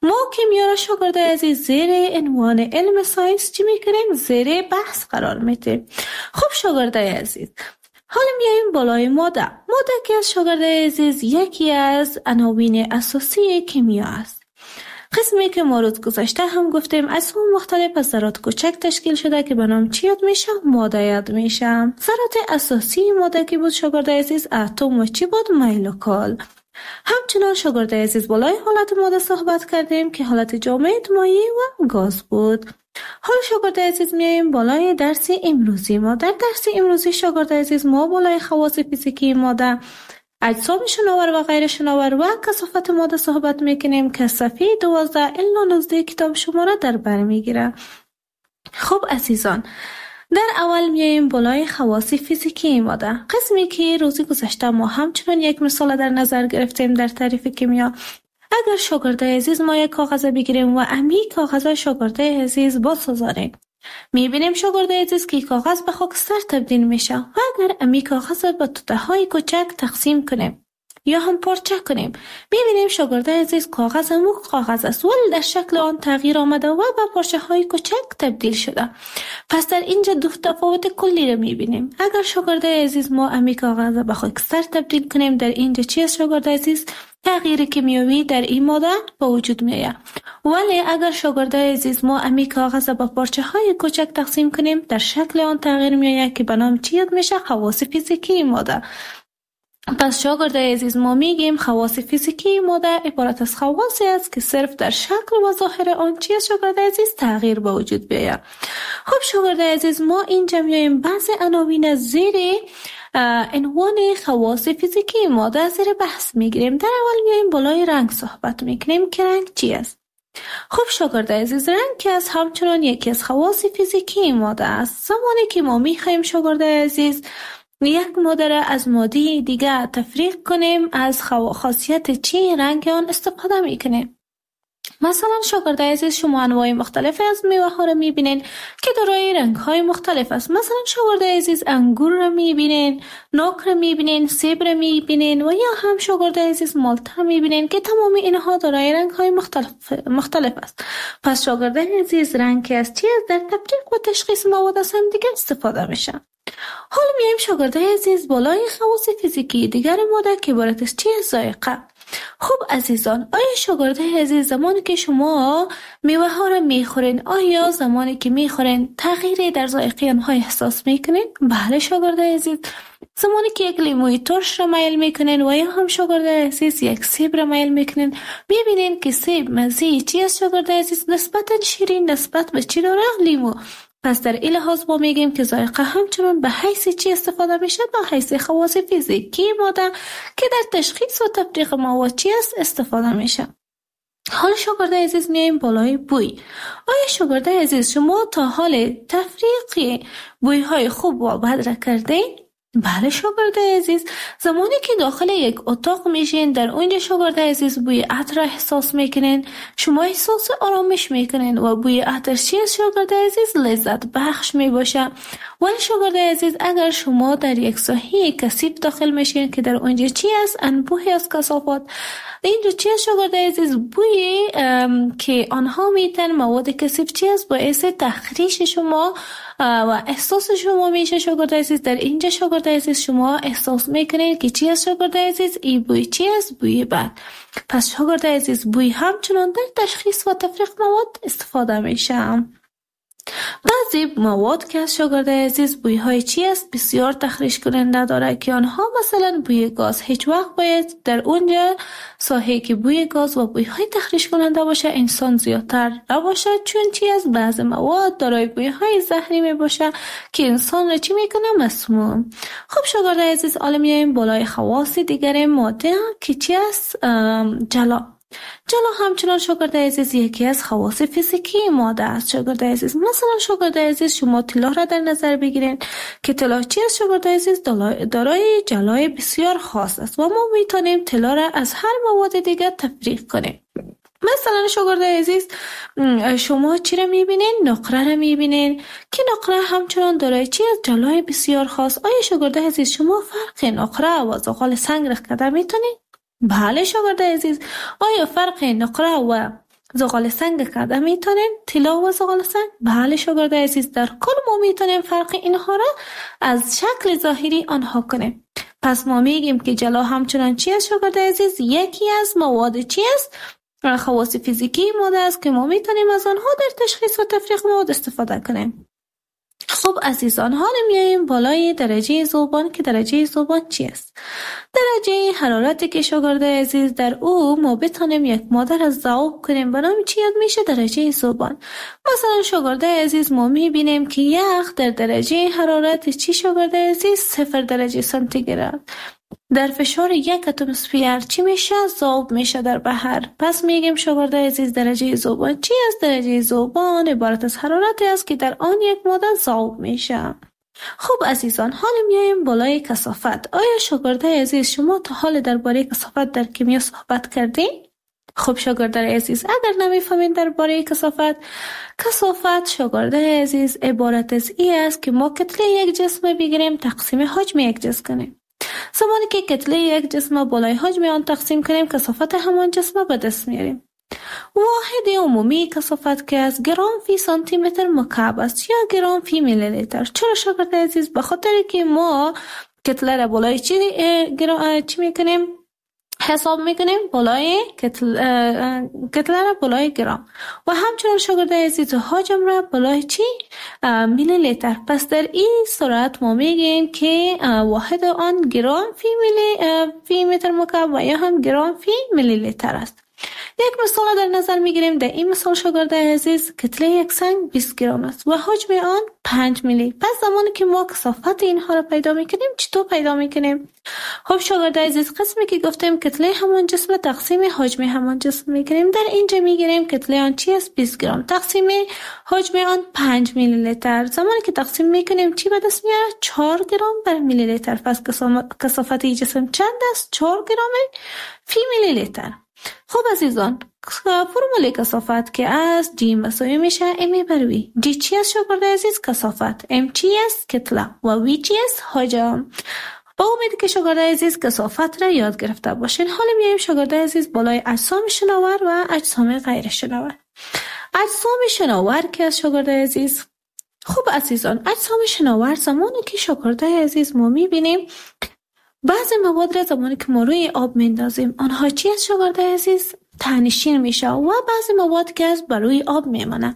ما کیمیا را شاگرد عزیز زیر عنوان علم ساینس چی میکنیم؟ زیر بحث قرار میدیم. خب شاگرد عزیز، حالا میایم بالای ماده. ماده که از شاگرد عزیز یکی از عناوین اساسی کیمیا است. قسمی که ما روز گذشته هم گفتیم اجسام مختلف از ذرات کوچک تشکیل شده که به نام چی یاد میشه؟ ماده یاد میشه. ذرات اساسی ماده که بود شاگرد عزیز اتم و چی بود؟ مولکول. همچنان شاگرد عزیز بالای حالت ماده صحبت کردیم که حالت جامد، مایع و گاز بود. حالا شاگرد عزیز میایم بالای درس امروزی ما. در درس امروزی شاگرد عزیز ما بالای خواص فیزیکی ماده، اجسام شناور و غیر شناور و کثافت ماده صحبت میکنیم که صفحه 12 الی 19 کتاب شما را در بر میگیره. خب عزیزان، در اول میایم بالای خواص فیزیکی ماده، قسمی که روزی گذشته ما همچنان یک مثال در نظر گرفتیم در تعریف کیمیا. اگر شاگرد عزیز ما یک کاغذ بگیریم و امی کاغذ شاگرد عزیز بسازاریم، میبینیم شاگرد عزیز که کاغذ به خاکستر تبدیل میشه و اگر امی کاغذ به توته های کوچک تقسیم کنیم یا هم پارچه کنیم، میبینیم شاگرد عزیز کاغذ موک کاغذ است ولی در شکل آن تغییر آمده و به پارچه های کوچک تبدیل شده. پس در اینجا دو تفاوت کلی را میبینیم. اگر شاگرد عزیز ما امی کاغذ به خاکستر تبدیل کنیم، در اینجا چی است شاگرد عزیز؟ تغییر کیمیایی در این ماده به وجود میاد. ولی اگر شاگرد عزیز ما امی کاغذ به پارچه های کوچک تقسیم کنیم، در شکل آن تغییر میآید که به نام چی یاد میشه؟ خواص فیزیکی ماده. پس شاگرد عزیز ما میگیم خواص فیزیکی ماده عبارت از خواصی است که صرف در شکل و ظاهر آن چی است شاگرد عزیز؟ تغییر به وجود بیاید. خب شاگرد عزیز ما اینجا میایم بعضی عناوین زیر عنوان خواص فیزیکی ماده زیر بحث میگیریم. در اول میایم بالای رنگ صحبت میکنیم که رنگ چی است. خب شاگرد عزیز، رنگ که از همچنان یکی از خواص فیزیکی ماده است. زمانی که ما میخوایم شاگرد عزیز یک ماده را از ماده دیگه تفریق کنیم، از خاصیت چی رنگ آن استفاده میکنیم. مثلا شاگرد عزیز شما انواع مختلف از میوه ها را میبینین که دارای رنگ های مختلف است. مثلا شاگرد عزیز انگور را میبینین، ناک را میبینین، سیب را میبینین و یا هم شاگرد عزیز مالت را میبینین که تمام اینها دارای رنگ های مختلف است. پس شاگرد عزیز رنگ که از چی است در تفریق و تشخیص مواد از هم دیگه استفاده میشه. حالا میایم شاگرد عزیز بالای خواص فیزیکی دیگر ماده که عبارت از چی است؟ ذائقه. خب عزیزان، آیا شاگرد عزیز زمانی که شما میوه ها را میخورین، آیا زمانی که میخورین تغییری در ذائقه آنها احساس میکنین؟ بله شاگرد عزیز. زمانی که یک لیموی ترش را میل میکنین و یا هم شاگرد عزیز یک سیب را میل میکنین، میبینین که سیب مزه چی است شاگرد عزیز؟ نسبتا شیرین نسبت به چی داره؟ لیمو. پس در این لحاظ ما میگیم که ذائقه همچنان به حیث چی استفاده میشه؟ به حیث خواص فیزیکی ماده که در تشخیص و تفریق مواد چی است استفاده میشه. حالا شاگرد عزیز میایم بالای بوی. آیا شاگرد عزیز شما تا حال تفریق بوی های خوب و بد را کردین؟ بله شاگرد عزیز، زمانی که داخل یک اتاق میشین، در اونجا شاگرد عزیز بوی عطر احساس میکنین، شما احساس آرامش میکنین و بوی عطر چی است شاگرد عزیز؟ لذت بخش میباشه. ولی شاگرد عزیز اگر شما در یک ساحه کثیف داخل میشین که در اونجا چی است؟ انبوهی از کثافات، اینجا چی است شاگرد عزیز؟ بوی که آنها میتن مواد کثیف چی است؟ باعث تخریش شما و احساس شما میشه شاگرد عزیز. در اینجا شاگرد عزیز شما احساس میکنید که چی است شاگرد عزیز؟ این بوی چی است؟ بوی بد. پس شاگرد عزیز بوی همچنان در تشخیص و تفریق مواد استفاده میشه. بعضی مواد که از شاگرد عزیز بوی های چی است؟ بسیار تخریش کننده داره که آنها مثلا بوی گاز. هیچ وقت باید در اونجا ساحه که بوی گاز و بوی های تخریش کننده باشه انسان زیادتر نباشه، چون چی است؟ بعضی مواد دارای بوی های زهری می باشه که انسان را چی میکنه؟ مسموم. خب شاگرد عزیز حالا میایم بالای خواص دیگر ماده که چی است؟ جلا همچنان شاگرد عزیز یکی از خواص فیزیکی ماده است شاگرد عزیز. مثلا شاگرد عزیز شما طلا را در نظر بگیرین که طلا چی است شاگرد عزیز؟ دارای جلای بسیار خاص است و ما میتونیم طلا را از هر مواد دیگر تفریق کنیم. مثلا شاگرد عزیز شما چی را میبینین؟ نقره را میبینین که نقره همچنان دارای چی است؟ جلای بسیار خاص. آیا شاگرد عزیز شما فرق نقره و زغال سنگ را کرده میتونین؟ بله شاگرد عزیز. آیا فرق نقره و زغال سنگ کرده میتونیم طلا و زغال سنگ؟ بله شاگرد عزیز، در کل ما میتونیم فرق اینها را از شکل ظاهری آنها کنیم. پس ما میگیم که جلا همچنان چی است شاگرد عزیز؟ یکی از مواد چی است؟ خواص فیزیکی ماده است که ما میتونیم از آنها در تشخیص و تفریق مواد استفاده کنیم. خب عزیزان، حالا میاییم بالای درجه ذوبان که درجه ذوبان چی است؟ درجه حرارتی که شاگرد عزیز در او ما بتانیم یک ماده را ذوب کنیم به نام چی یاد میشه؟ درجه ذوبان. مثلا شاگرد عزیز ما میبینیم که یخ در درجه حرارت چی شاگرد عزیز؟ 0 درجه سانتیگراد در فشار 1 اتمسفر چی میشه؟ ذوب میشه در بحر. پس میگیم شاگرد عزیز درجه ذوبان چی است؟ درجه ذوبان عبارت از حرارتی است که در آن یک ماده ذوب میشه. خب عزیزان، حالا میایم بالای کثافت. آیا شاگرد عزیز شما تا حال درباره کثافت در کیمیا صحبت کردین؟ خب شاگرد عزیز، اگر نمیفهمین درباره کثافت شاگرد عزیز عبارت از این است که ما کتله یک جسم بگیریم تقسیم حجم یک جسم کنیم. زمانی که کتله یک جسم بالای حجم آن تقسیم کنیم کثافت همان جسم به دست میاریم. واحد عمومی کثافت که از گرم فی سانتی متر مکعب است یا گرم فی میلی لیتر. چرا شاگرد عزیز؟ به خاطر که ما کتله را بالای چی میکنیم؟ حساب میکنیم بالای کتله را بالای گرم و همچنین شاگرد عزیز حجم را بالای چی؟ میلی لیتر. پس در این صورت ما میگیم که واحد آن گرم فی متر مکعب و یا هم گرم فی میلی لیتر است. یک مثال در نظر میگیریم. در این مثال شاگرد عزیز کتله یک سنگ 20 گرم است و حجم آن 5 میلی. پس زمانی که ما کثافت اینها را پیدا میکنیم چطور پیدا میکنیم؟ خب شاگرد عزیز، قسمی که گفتیم کتله همان جسم تقسیم حجم همان جسم میکنیم. در اینجا میگیریم کتله آن چی است؟ 20 گرم تقسیم حجم آن 5 میلی لیتر. زمانی که تقسیم میکنیم چی به دست میاره؟ 4 گرم بر میلی لیتر. پس کثافت این جسم چند است؟ 4 گرم فی میلی لیتر. خب عزیزان، فرمول کثافت که از G مساوی میشه ام بر وی. G چی است شاگرد عزیز؟ کثافت. ام چی است؟ کتله. و وی چی است؟ حجم. با امید که شاگرد عزیز کثافت را یاد گرفته باشین. حالا میایم شاگرد عزیز بالای اجسام شناور و اجسام غیر شناور. اجسام شناور که از شاگرد عزیز؟ خب عزیزان، اجسام شناور زمانی که شاگرد عزیز ما میبینیم بعضی مواد را زمانی که ما روی آب میندازیم آنها چی است شاگرد عزیز؟ تنشین میشه و بعضی مواد که از بر روی آب میمانه.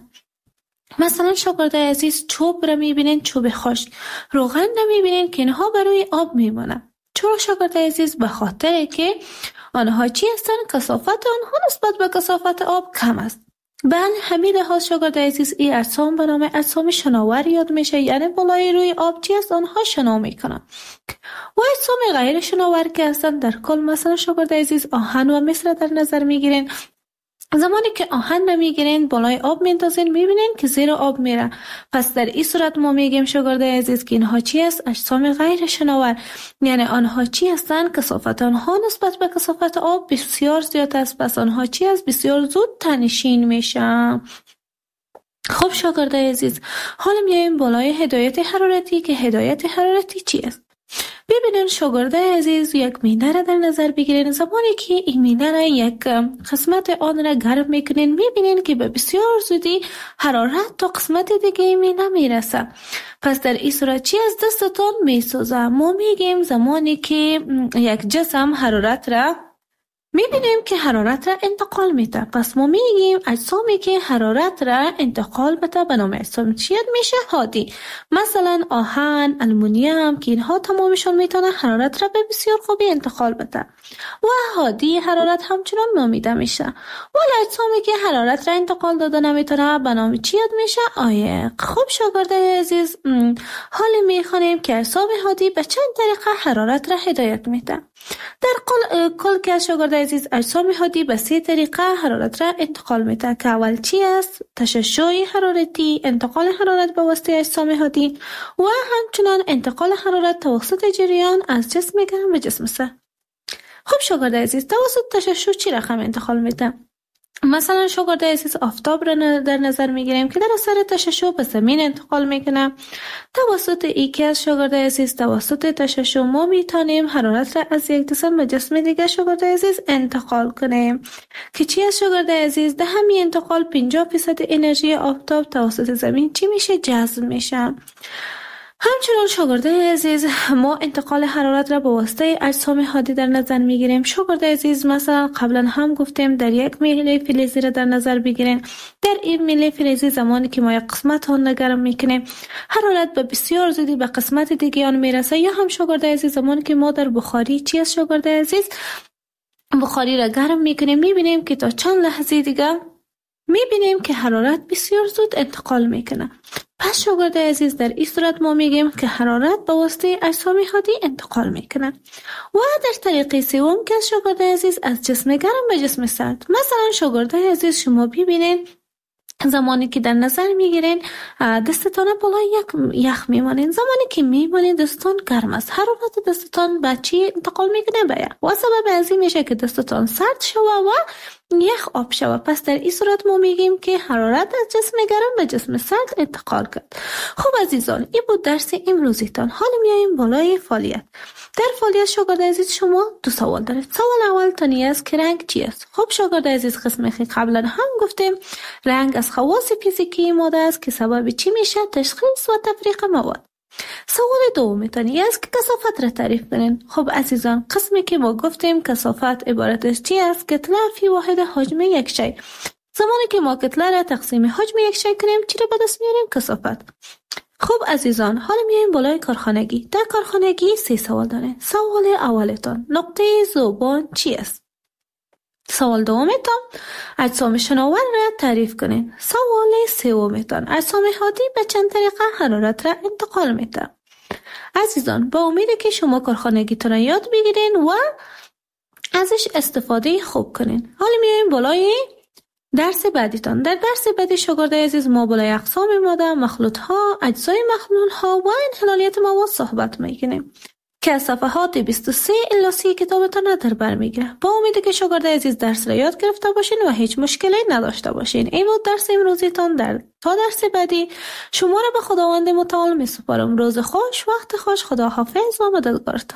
مثلا شاگرد عزیز چوب را میبینین، چوب خشک. روغن را میبینین که اینها بر روی آب میمانه. چرا شاگرد عزیز؟ به خاطر که آنها چی هستن؟ کثافت آنها نسبت به کثافت آب کم است. به همین لحاظ شاگرد عزیز این اجسام به نام اجسام شناور یاد میشه، یعنی بالای روی آب چی است؟ آنها شنا میکنن. و اجسام غیر شناور که هستن در کل مثلا شاگرد عزیز آهن و مس را در نظر میگیرین. زمانی که آهن را میگیرین بالای آب میندازین میبینین که زیر آب میره. پس در این صورت ما میگیم شاگرد عزیز که اینها چی است؟ اجسام غیر شناور. یعنی آنها چی هستن؟ کثافت آنها نسبت به کثافت آب بسیار زیاد است. پس آنها چی است؟ بسیار زود تنشین میشن. خب شاگرد عزیز، حالا میایم بالای هدایت حرارتی که هدایت حرارتی چی است؟ ببینین شاگرد عزیز یک مینه را در نظر بگیرین. زمانی که این مینه را یک قسمت آن را گرم میکنین میبینین که به بسیار زودی حرارت تا قسمت دیگه مینه میرسه. پس در این صورت چی از دستتون میسوزه؟ ما میگیم زمانی که یک جسم حرارت را میبینیم که حرارت را انتقال میده. پس ما میگیم اجسامی که حرارت را انتقال بده به نام اجسام چی میشه؟ هادی. مثلا آهن، آلومینیوم که اینها تمامشون میتونه حرارت را به بسیار خوبی انتقال بده و هادی حرارت همچنان نامیده میشه. ولی اجسامی که حرارت را انتقال داده نمیتونه به نام چی میشه؟ عایق. خب شاگرد عزیز، حالا میخوانیم که اجسام هادی به چند طریقه حرارت را هدایت میده. در کل که شاگرد عزیز اجسام هادی به 3 طریقه حرارت را انتقال میده که اول چی است؟ تشعشع حرارتی، انتقال حرارت به واسطه اجسام هادی و همچنان انتقال حرارت توسط جریان از جسم گرم به جسم سرد. خب شاگرد عزیز، توسط تشعشع چی رقم انتقال میده؟ مثلا شاگرد عزیز آفتاب را در نظر میگیریم که در اثر تشعشع به زمین انتقال میکنه. توسط یکی از شاگرد عزیز توسط تشعشع ما میتونیم حرارت را از یک جسم به جسم دیگر شاگرد عزیز انتقال کنیم که چی از شاگرد عزیز در همین انتقال 50% انرژی آفتاب توسط زمین چی میشه؟ جذب میشه. همچنان شاگرد عزیز ما انتقال حرارت را به واسطه اجسام حادی در نظر میگیریم. شاگرد عزیز مثلا قبلا هم گفتیم در یک میله فلزی را در نظر بگیریم. در این میله فلزی زمانی که ما یک قسمت آن را گرم میکنیم حرارت به بسیار زودی به قسمت دیگه آن میرسه. یا هم شاگرد عزیز زمانی که ما در بخاری چی از شاگرد عزیز بخاری را گرم میکنیم میبینیم که تا چند لحظه دیگه میبینیم که حرارت بسیار زود انتقال میکنه. پس شاگرد عزیز در این صورت ما میگیم که حرارت به واسطه اجسام حادی انتقال میکنه. و در طریق سوم که شاگرد عزیز از جسم گرم به جسم سرد. مثلا شاگرد عزیز شما ببینید زمانی که در نظر میگیرین دستتان بالای یخ میمانین، زمانی که میمانین دستتان گرم است، حرارت دستتان به چی انتقال میکنه؟ به یخ. و سبب از این میشه که دستتان سرد شوه و یخ آب شوه. پس در این صورت ما میگیم که حرارت از جسم گرم به جسم سرد انتقال کرد. خب عزیزان این بود درس امروزیتان. حالا میاییم بالای فعالیت. در فعالیت شاگرد عزیز شما دو سوال دارید. سوال اول تانی است که رنگ چی است؟ خب شاگرد عزیز قسمی که قبلا هم گفتیم رنگ از خواص فیزیکی ماده است که سبب چی میشه؟ تشخیص و تفریق مواد. سوال دوم تانی است که کثافت را تعریف کنین. خب عزیزان قسمی که ما گفتیم کثافت عبارت از چی است؟ کتله فی واحد حجم یک شی. زمانی که ما کتله را تقسیم حجم یک شی کنیم چی را به دست میاریم؟ کثافت. خب عزیزان حالا میایم بالای کارخانگی. در کارخانگی 3 سوال داریم. سوال اولتان نقطه ذوبان چی است؟ سوال دومتان اجسام شناور را تعریف کنین. سوال سومتان اجسام حادی به چند طریقه حرارت را انتقال میده. عزیزان با امید که شما کارخانگیتان را یاد بگیرین و ازش استفاده خوب کنین. حالا میایم بالای درس بعدیتان. در درس بعدی شاگرد عزیز ما بالای اقسام ماده، مخلوط ها، اجزای مخلوط ها و انحلالیت مواد صحبت میکنیم که از صفحات 23 الی 30 کتابتان را در بر میگیره. با امیده که شاگرد عزیز درس را یاد گرفته باشین و هیچ مشکلی نداشته باشین. این بود درس امروزیتان. تا درس بعدی شما را به خداوند متعال میسپارم. روز خوش، وقت خوش، خدا حافظ و مددگارتان.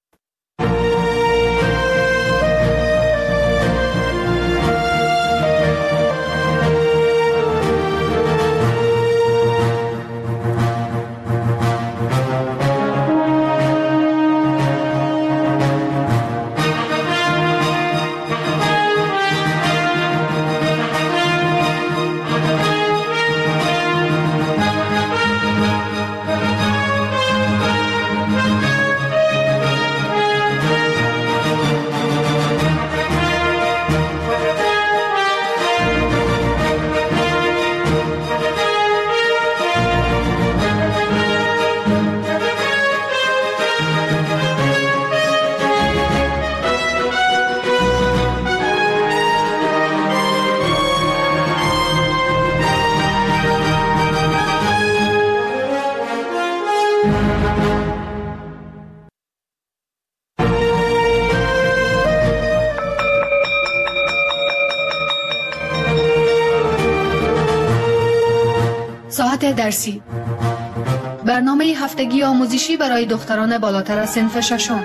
ساعت درسی، برنامه هفتگی آموزشی برای دختران بالاتر از صنف ششم.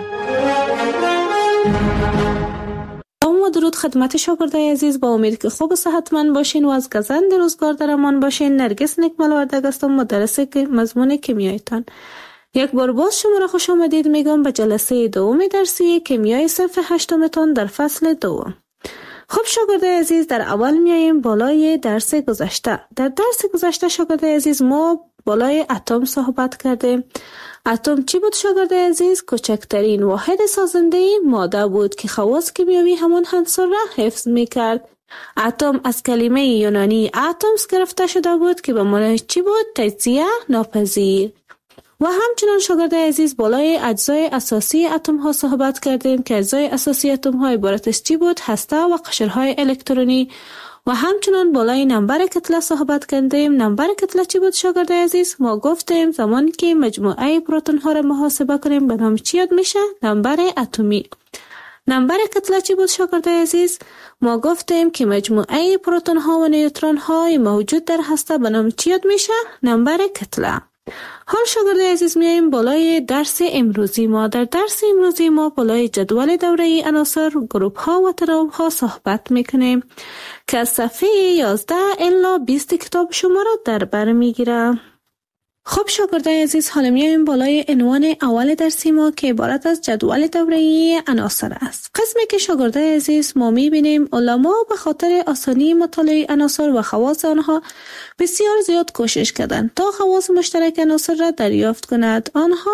و درود خدمت شاگرد عزیز. با امید که خوب و صحتمند باشین و از گزند روزگار در امان باشین. نرگس نکمل وردگ هستم، مدرس مضمون کیمیایتان. یک بار باز شما را خوش آمدید میگم به جلسه دوم درسی کیمیای صنف 8 تان در فصل دوم. خب شاگرد عزیز در اول میاییم بالای درس گذشته. در درس گذشته شاگرد عزیز ما بالای اتم صحبت کردیم. اتم چی بود شاگرد عزیز؟ کوچکترین واحد سازنده ماده بود که خواص کیمیایی همان عنصر را حفظ میکرد. اتم از کلمه یونانی اتمس گرفته شده بود که به معنی چی بود؟ تجزیه ناپذیر. و همچنان شاگرد عزیز بالای اجزای اساسی اتم ها صحبت کردیم که اجزای اساسی اتم ها عبارت از چی بود؟ هسته و قشرهای الکترونی. و همچنان بالای نمبر کتله صحبت کردیم. نمبر کتله چی بود شاگرد عزیز؟ ما گفتیم زمانی که مجموعه پروتون ها را محاسبه کنیم به نام چی یاد میشه؟ نمبر اتمی. نمبر کتله چی بود شاگردای عزیز؟ ما گفتیم که مجموعه پروتون ها و نیوترون های موجود در هسته به نام چی یاد میشه؟ نمبر کتله. حال شاگردای عزیز میاییم بالای درس امروزی ما. در درس امروزی ما بالای جدول دوره‌ای عناصر، گروپ ها و تناوب ها صحبت میکنیم که از صفحه 11 الی 20 کتاب شما را در بر میگیره. خب شاگردای عزیز، حالا میایم بالای عنوان اول درسی ما که عبارت از جدول دوره‌ای عناصر است. قسمی که شاگردای عزیز ما میبینیم علما به خاطر آسانی مطالعه عناصر و خواص آنها بسیار زیاد کوشش کردند تا خواص مشترک عناصر را دریافت کند،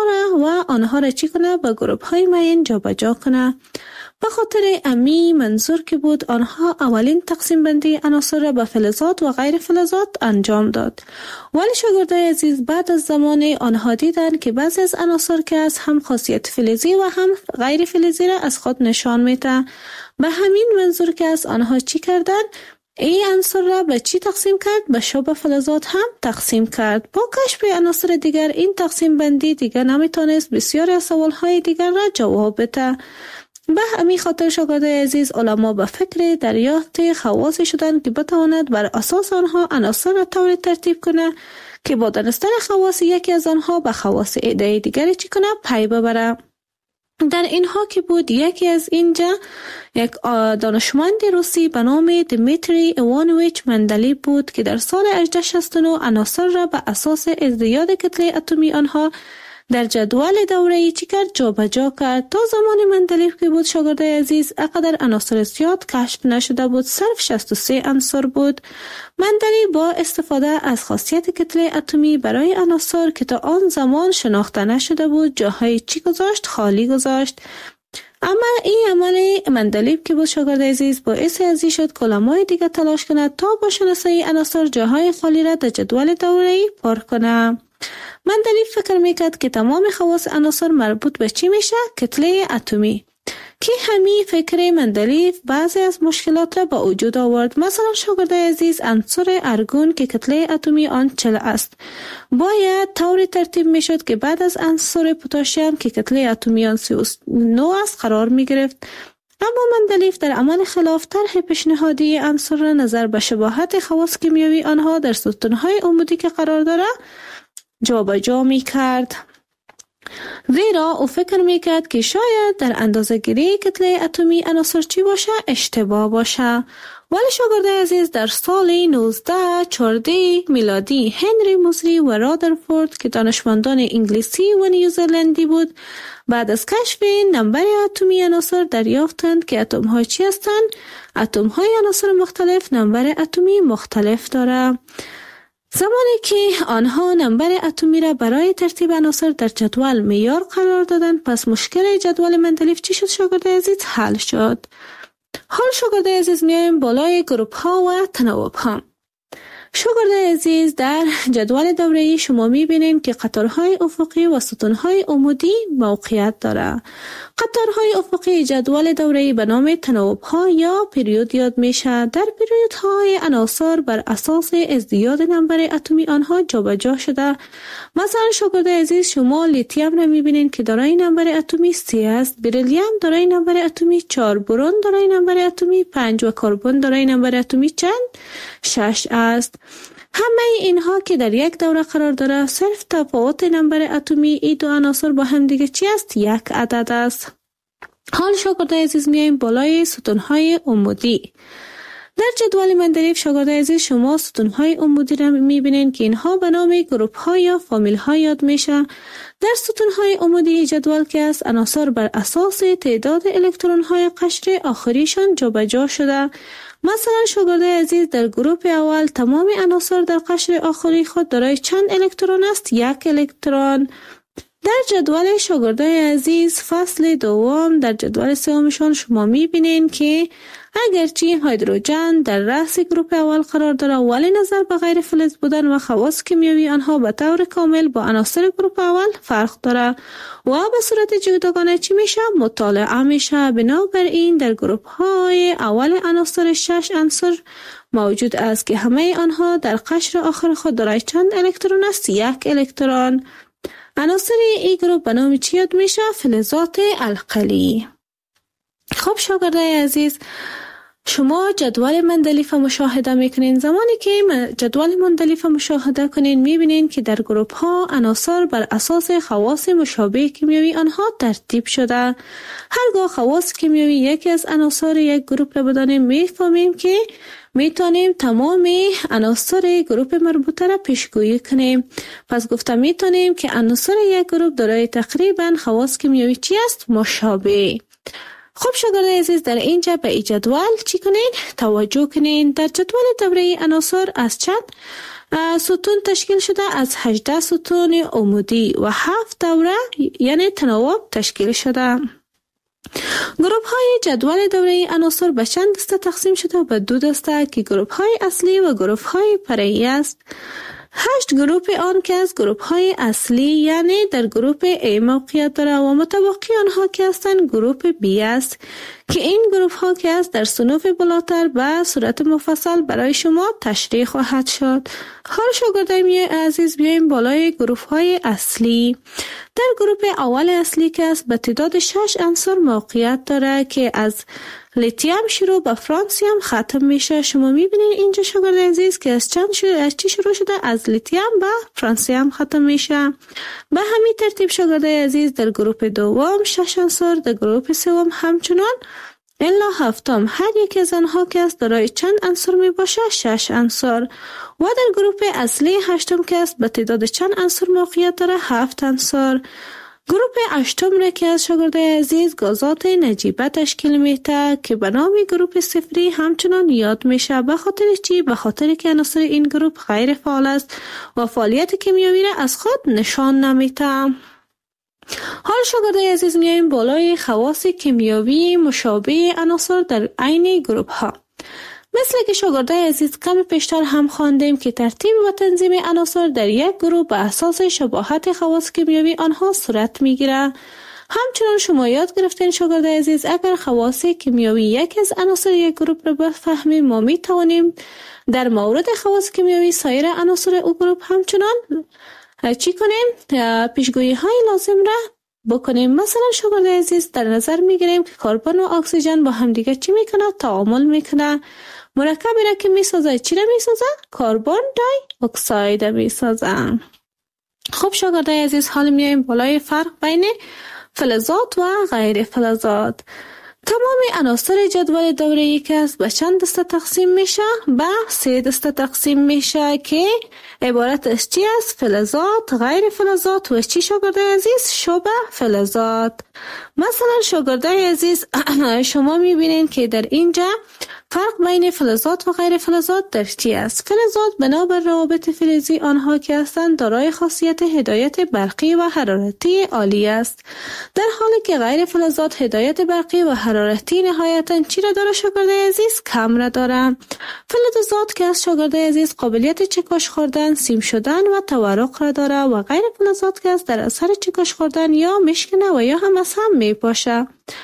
آنها را چی کنه؟ به گروپ های معین جابجا کنه. به خاطر امی منظور که بود آنها اولین تقسیم بندی عناصر را به فلزات و غیر فلزات انجام داد. ولی شاگردای عزیز بعد از زمان آنها دیدند که بعضی از عناصر که از هم خاصیت فلزی و هم غیر فلزی را از خود نشان میده. به همین منظور که از آنها چی کردند؟ این عنصر را به چی تقسیم کرد؟ به شبه فلزات هم تقسیم کرد. با کشف عناصر دیگر این تقسیم بندی دیگر نمیتونست بسیاری از سوالهای دیگر را جواب بده. به همین خاطر شاگردای عزیز علما به فکر دریافت خواص شدند که بتواند بر اساس آنها عناصر را طوری ترتیب کنه که با دانستن خواص یکی از آنها به خواص عده دیگری چی کنه؟ پی ببره. در اینها که بود یکی از اینجا یک دانشمند روسی به نام دیمیتری ایوانویچ مندلیف بود که در سال 1869 عناصر را به اساس ازدیاد کتله اتمی آنها در جدول دوره‌ای چی کرد؟ جابجا کرد. تا زمان مندلیف که بود شاگردای عزیز اقدر عناصر زیاد کشف نشده بود، صرف 63 عنصر بود. مندلیف با استفاده از خاصیت کتله اتمی برای عناصر که تا آن زمان شناخته نشده بود جاهای چی گذاشت؟ خالی گذاشت. اما این عمل مندلیف که بود شاگردای عزیز باعث ازی شد که علمای دیگه تلاش کند تا با شناسایی عناصر جاهای خالی را در جدول دوره‌ای پر کنه. مندلیف فکر میکرد که تمام خواص عناصر مربوط به چی میشه؟ کتله اتمی. که همین فکر مندلیف بعضی از مشکلات را با وجود آورد. مثلا شاگردای عزیز عنصر ارگون که کتله اتمی آن 40 است باید طوری ترتیب میشد که بعد از عنصر پتاسیم که کتله اتمی آن 39 است قرار میگرفت. اما مندلیف در عمل خلاف طرح پیشنهادی عنصر را نظر به شباهت خواص کیمیایی آنها در ستونهای عمودی که قرار داره جابجا میکرد. زیرا او فکر میکرد که شاید در اندازه‌گیری کتله اتمی عناصر چی باشه؟ اشتباه باشه. ولی شاگردای عزیز در سال 1914 میلادی هنری موزلی و رادرفورد که دانشمندان انگلیسی و نیوزلندی بود بعد از کشف نمبر اتمی عناصر دریافتند که اتم های چی هستند؟ اتم های عناصر مختلف نمبر اتمی مختلف داره. زمانی که آنها نمبر اتمی را برای ترتیب عناصر در جدول معیار قرار دادند پس مشکل جدول مندلیف چی شد شاگردای عزیز؟ حل شد. حال شاگردای عزیز میایم بالای گروپ ها و تناوب ها. شاگردای عزیز در جدول دوره‌ای شما میبینید که قطارهای افقی و ستونهای عمودی موقعیت داره. قطارهای افقی جدول دوره‌ای به نام تناوب ها یا پریود یاد میشه. در پریودهای عناصر بر اساس ازدیاد نمبر اتمی آنها جابجا شده. مثلا شاگردای عزیز شما لیتیم را میبینید که دارای نمبر اتمی 3 است، بریلیوم دارای نمبر اتمی 4، برون دارای نمبر اتمی 5 و کربن دارای نمبر اتمی چند؟ 6 است. همه اینها که در یک دوره قرار داره صرف تفاوت نمبر اتمی این دو عناصر با هم دیگه چی است؟ یک عدد است. حال شاگردای عزیز میایم بالای ستونهای عمودی. در جدول مندلیف شاگردای عزیز شما ستونهای عمودی را میبینید که اینها به نام گروپ ها یا فامیل ها یاد میشه. در ستونهای عمودی جدول که است عناصر بر اساس تعداد الکترون های قشر آخریشان جابجا شده. مثلا شاگردای عزیز در گروپ اول تمام عناصر در قشر آخری خود دارای چند الکترون است؟ 1 الکترون. در جدول شاگردای عزیز فصل دوم در جدول سومشان شما میبینین که اگرچه هیدروژن در رأس گروپ اول قرار داره ولی نظر به غیر فلز بودن و خواص کیمیایی آنها به طور کامل با عناصر گروپ اول فرق داره و به صورت جداگانه چی میشه؟ مطالعه میشه. بنابراین در گروپ های اول عناصر 6 عنصر موجود است که همه آنها در قشر آخر خود دارای چند الکترون است؟ 1 الکترون. عناصر این گروپ به نام چی یاد میشه؟ فلزات القلی. خب شاگردای عزیز، شما جدول مندلیف مشاهده میکنین. زمانی که جدول مندلیف مشاهده کنین میبینین که در گروپ ها عناصر بر اساس خواص مشابه کیمیایی آنها ترتیب شده. هرگاه خواص کیمیایی یکی از عناصر یک گروپ را بدانیم میفهمیم که میتونیم تمام عناصر گروپ مربوطه را پیشگویی کنیم. پس گفته میتونیم که عناصر یک گروپ دارای تقریبا خواص کیمیایی چی است؟ مشابه. خب شاگردای عزیز، در اینجا به این جدول چی کنین؟ توجه کنین. در جدول دوره عناصر از چند ستون تشکیل شده؟ از 18 ستون عمودی و 7 دوره یعنی تناوب تشکیل شده. گروپ های جدول دوره عناصر به چند دسته تقسیم شده؟ به 2 دسته که گروپ های اصلی و گروپ های فرعی است. 8 گروپ آن که از گروپ های اصلی یعنی در گروپ A موقعیت داره و متبقی آنها که هستند گروپ B است که این گروپ ها که است در صنوف بالاتر به صورت مفصل برای شما تشریح خواهد شد. حال شاگردای عزیز بیایم بالای گروپ های اصلی. در گروپ اول اصلی که است به تعداد 6 عنصر موقعیت داره که از لیتیم شروع به فرانسیم ختم میشه. شما میبینین اینجا شاگردای عزیز که از چی شروع شده؟ از لیتیم به فرانسیم ختم میشه. به همین ترتیب شاگردای عزیز در گروپ دوم 6 عنصر، در گروپ سوم همچنان الا هفتم هر یک از آنها که است دارای چند عنصر می باشه؟ 6 عنصر. و در گروپ اصلی هشتم که است به تعداد چند عنصر موقعیت داره؟ 7 عنصر. گروپ هشتم را که از شاگردای عزیز گازات نجیبه تشکیل میده که به نام گروپ صفری همچنان یاد میشه. به خاطر چی؟ به خاطر که عناصر این گروپ غیر فعال است و فعالیت کیمیایی را از خود نشان نمیده. حال شاگردای عزیز میایم بالای خواص کیمیایی مشابه عناصر در عین گروپ ها. مثل که شاگردای عزیز کم پیشتر هم خواندیم که ترتیب و تنظیم عناصر در یک گروه به اساس شباهت خواص کیمیایی آنها صورت میگیره. همچنان شما یاد گرفتین شاگردای عزیز اگر خواص کیمیایی یکی از عناصر یک گروپ را بفهمیم ما می توانیم در مورد خواص کیمیایی سایر عناصر او گروپ همچنان چی کنیم؟ پیشگویی های لازم را بکنیم. مثلا شاگردای عزیز در نظر میگیریم که کربن و اکسیژن با هم دیگه چی میکنه؟ تعامل میکنه. مرکبی را که میسازه چی را میسازه؟ کربن دای اکساید میسازه. خب شاگردای عزیز حال میایم بالای فرق بین فلزات و غیر فلزات. تمام عناصر جدول دوره‌ای که است به چند دسته تقسیم میشه؟ به 3 دسته تقسیم میشه که عبارت از چی است؟ فلزات، غیر فلزات و چی شاگردای عزیز؟ شبه فلزات. مثلا شاگردای عزیز شما میبینین که در اینجا فرق بین فلزات و غیر فلزات در چی است؟ فلزات بنابر روابط فلزی آنها که هستند دارای خاصیت هدایت برقی و حرارتی عالی است، در حالی که غیر فلزات هدایت برقی و حرارتی نهایتاً چی را داره شاگردای عزیز؟ کم را داره. فلزات که از شاگردای عزیز قابلیت چکش خوردن، سیم شدن و تورق را داره و غیر فلزات که از در اثر چکش خوردن یا مشکنه و یا هم از هم میپاشه.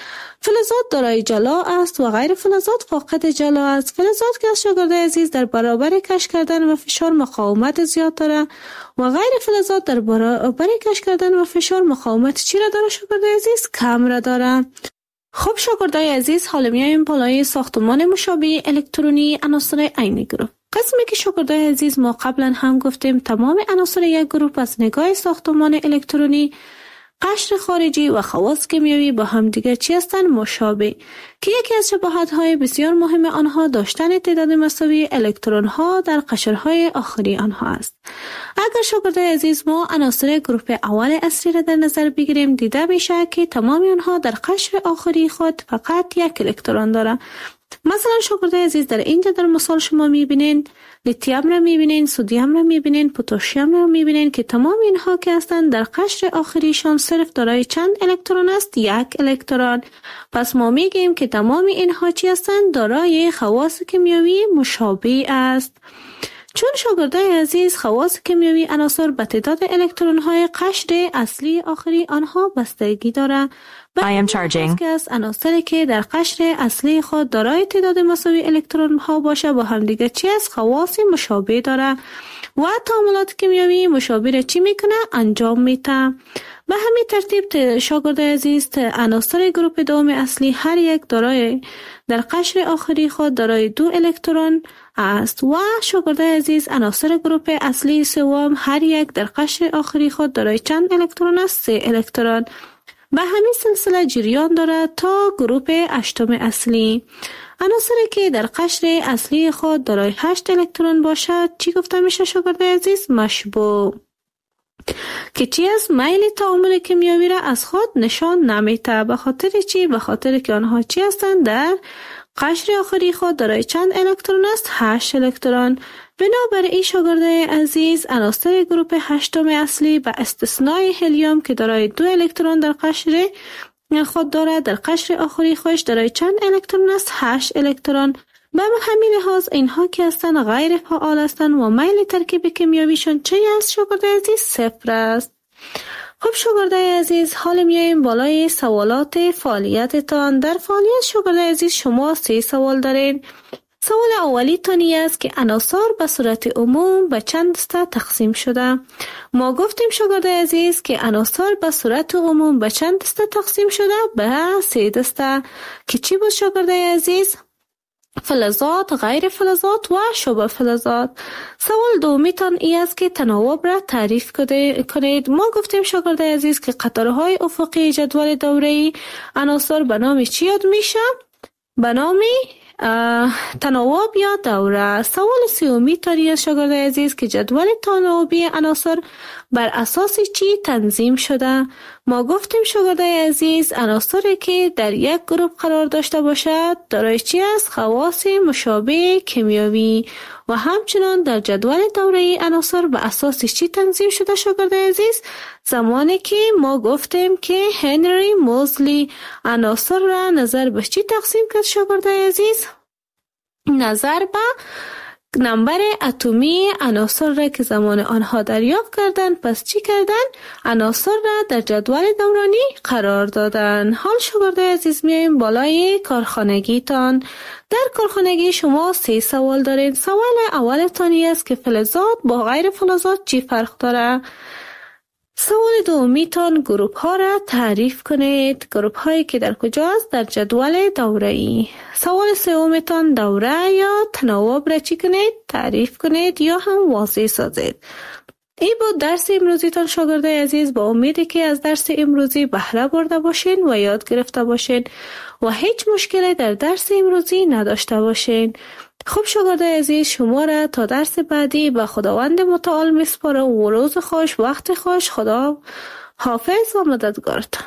فلزات دارای جلا است و غیر فلزات فاقد جلا است. فلزات که از شاگردای عزیز در برابر کش کردن و فشار مقاومت زیاد داره و غیر فلزات در برابر کش کردن و فشار مقاومت چی را داره شاگردای عزیز؟ کم را داره. خب شاگردای عزیز حالا میایم بالای ساختمان مشابه الکترونی عناصر عین گروپ. قسمی که شاگردای عزیز ما قبلا هم گفتیم تمام عناصر یک گروپ از نگاه ساختمان الکترونی، قشر خارجی و خواص کیمیایی با هم دیگر چی هستند؟ مشابه، که یکی از شباهت‌های بسیار مهم آنها داشتن تعداد مساوی الکترون‌ها در قشرهای آخری آنها است. اگر شاگردای عزیز ما عناصر گروپ اول اصلی را در نظر بگیریم دیده میشه که تمام آنها در قشر آخری خود فقط یک الکترون داره. مثلا شاگردای عزیز در اینجا در مثال شما میبینین لیتیم را میبینین، سدیم را میبینین، پتاسیم را میبینین که تمام اینها که هستند در قشر آخریشان صرف دارای چند الکترون است؟ یک الکترون. پس ما میگیم که تمام اینها چی هستند؟ دارای خواص کیمیایی مشابه است. چون شاگردای عزیز خواص کیمیایی عناصر به تعداد الکترون های قشر اصلی آخری آنها بستگی داره. که از عناصری که در قشر اصلی خود دارای تعداد مساوی الکترون ها باشه با هم دیگه چی است؟ خواص مشابه داره و تعاملات کیمیایی مشابه را چی میکنه؟ انجام میده. به همین ترتیب شاگردای عزیز عناصر گروپ دوم اصلی هر یک دارای در قشر آخری خود دارای 2 الکترون است و شاگردای عزیز عناصر گروپ اصلی سوم هر یک در قشر آخری خود دارای چند الکترون است؟ 3 الکترون. به همین سلسله جریان دارد تا گروپ هشتم اصلی. عناصری که در قشر اصلی خود دارای 8 الکترون باشد چی گفته میشه شاگردای عزیز؟ مشبوع. که چی از میل تعامل کیمیایی را از خود نشان نمیده. به خاطر چی؟ به خاطر که آنها چی هستند؟ در قشر آخری خود دارای چند الکترون است؟ 8 الکترون. بنابراین شاگردای عزیز عناصر گروپ هشتم اصلی به استثنای هلیوم که دارای 2 الکترون در قشر خود دارد در قشر آخری خودش دارای چند الکترون است؟ 8 الکترون. به همین لحاظ اینها که هستند غیر فعال هستند و میل ترکیب کیمیاییشون چه است شاگردای عزیز؟ 0 است. خب شاگردای عزیز حال میاییم بالای سوالات فعالیتتان. در فعالیت شاگردای عزیز شما 3 سوال دارین. سوال اولی تانی است که عناصر به صورت عموم به چند دسته تقسیم شده. ما گفتیم شاگردای عزیز که عناصر به صورت عموم به چند دسته تقسیم شده؟ به 3 دسته که چی بود شاگردای عزیز؟ فلزات، غیر فلزات و شبه فلزات. سوال دومی تان ای است که تناوب را تعریف کنید. ما گفتیم شاگردای عزیز که قطارهای افقی جدول دوره‌ای عناصر به نام چی یاد میشه؟ به نام تناوب یا دوره. سوال سومی تان است شاگردای عزیز که جدول تناوبی عناصر بر اساس چی تنظیم شده؟ ما گفتیم شاگردای عزیز عناصری که در یک گروه قرار داشته باشد دارای چی است؟ خواص مشابه کیمیایی. و همچنان در جدول دوره‌ای عناصر به اساس چی تنظیم شده شاگردای عزیز؟ زمانی که ما گفتیم که هنری موزلی عناصر را نظر به چی تقسیم کرد شاگردای عزیز؟ نظر به نمبر اتمی عناصر را که زمان آنها دریافت کردن. پس چی کردن؟ عناصر را در جدول دورانی قرار دادن. حال شاگردای عزیز میایم بالای کارخانگی تان. در کارخانگی شما 3 سوال دارین. سوال اول تانی است که فلزات با غیر فلزات چی فرق داره؟ سوال دومی تان گروپ ها را تعریف کنید. گروپ هایی که در کجاست؟ در جدول دوره‌ای. سوال سوم تان دوره یا تناوب را چی کنید؟ تعریف کنید یا هم واضح سازید. این بود درس امروزی تان شاگردای عزیز. با امیدی که از درس امروزی بهره برده باشین و یاد گرفته باشین و هیچ مشکلی در درس امروزی نداشته باشین. خب شاگردای عزیز شما را تا درس بعدی به خداوند متعال میسپارم و روز خوش وقت خوش. خدا حافظ و مددگارتان.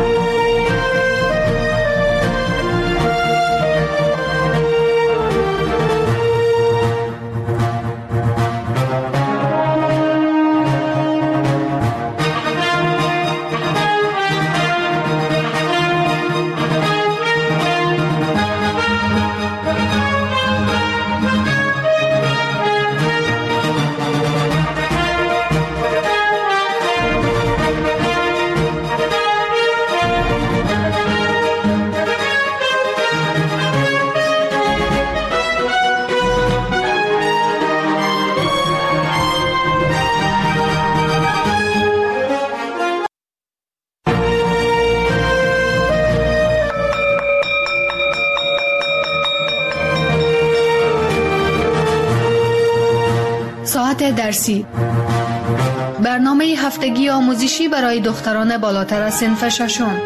ساعت درسی، برنامه هفتگی آموزشی برای دختران بالاتر از صنف ششم.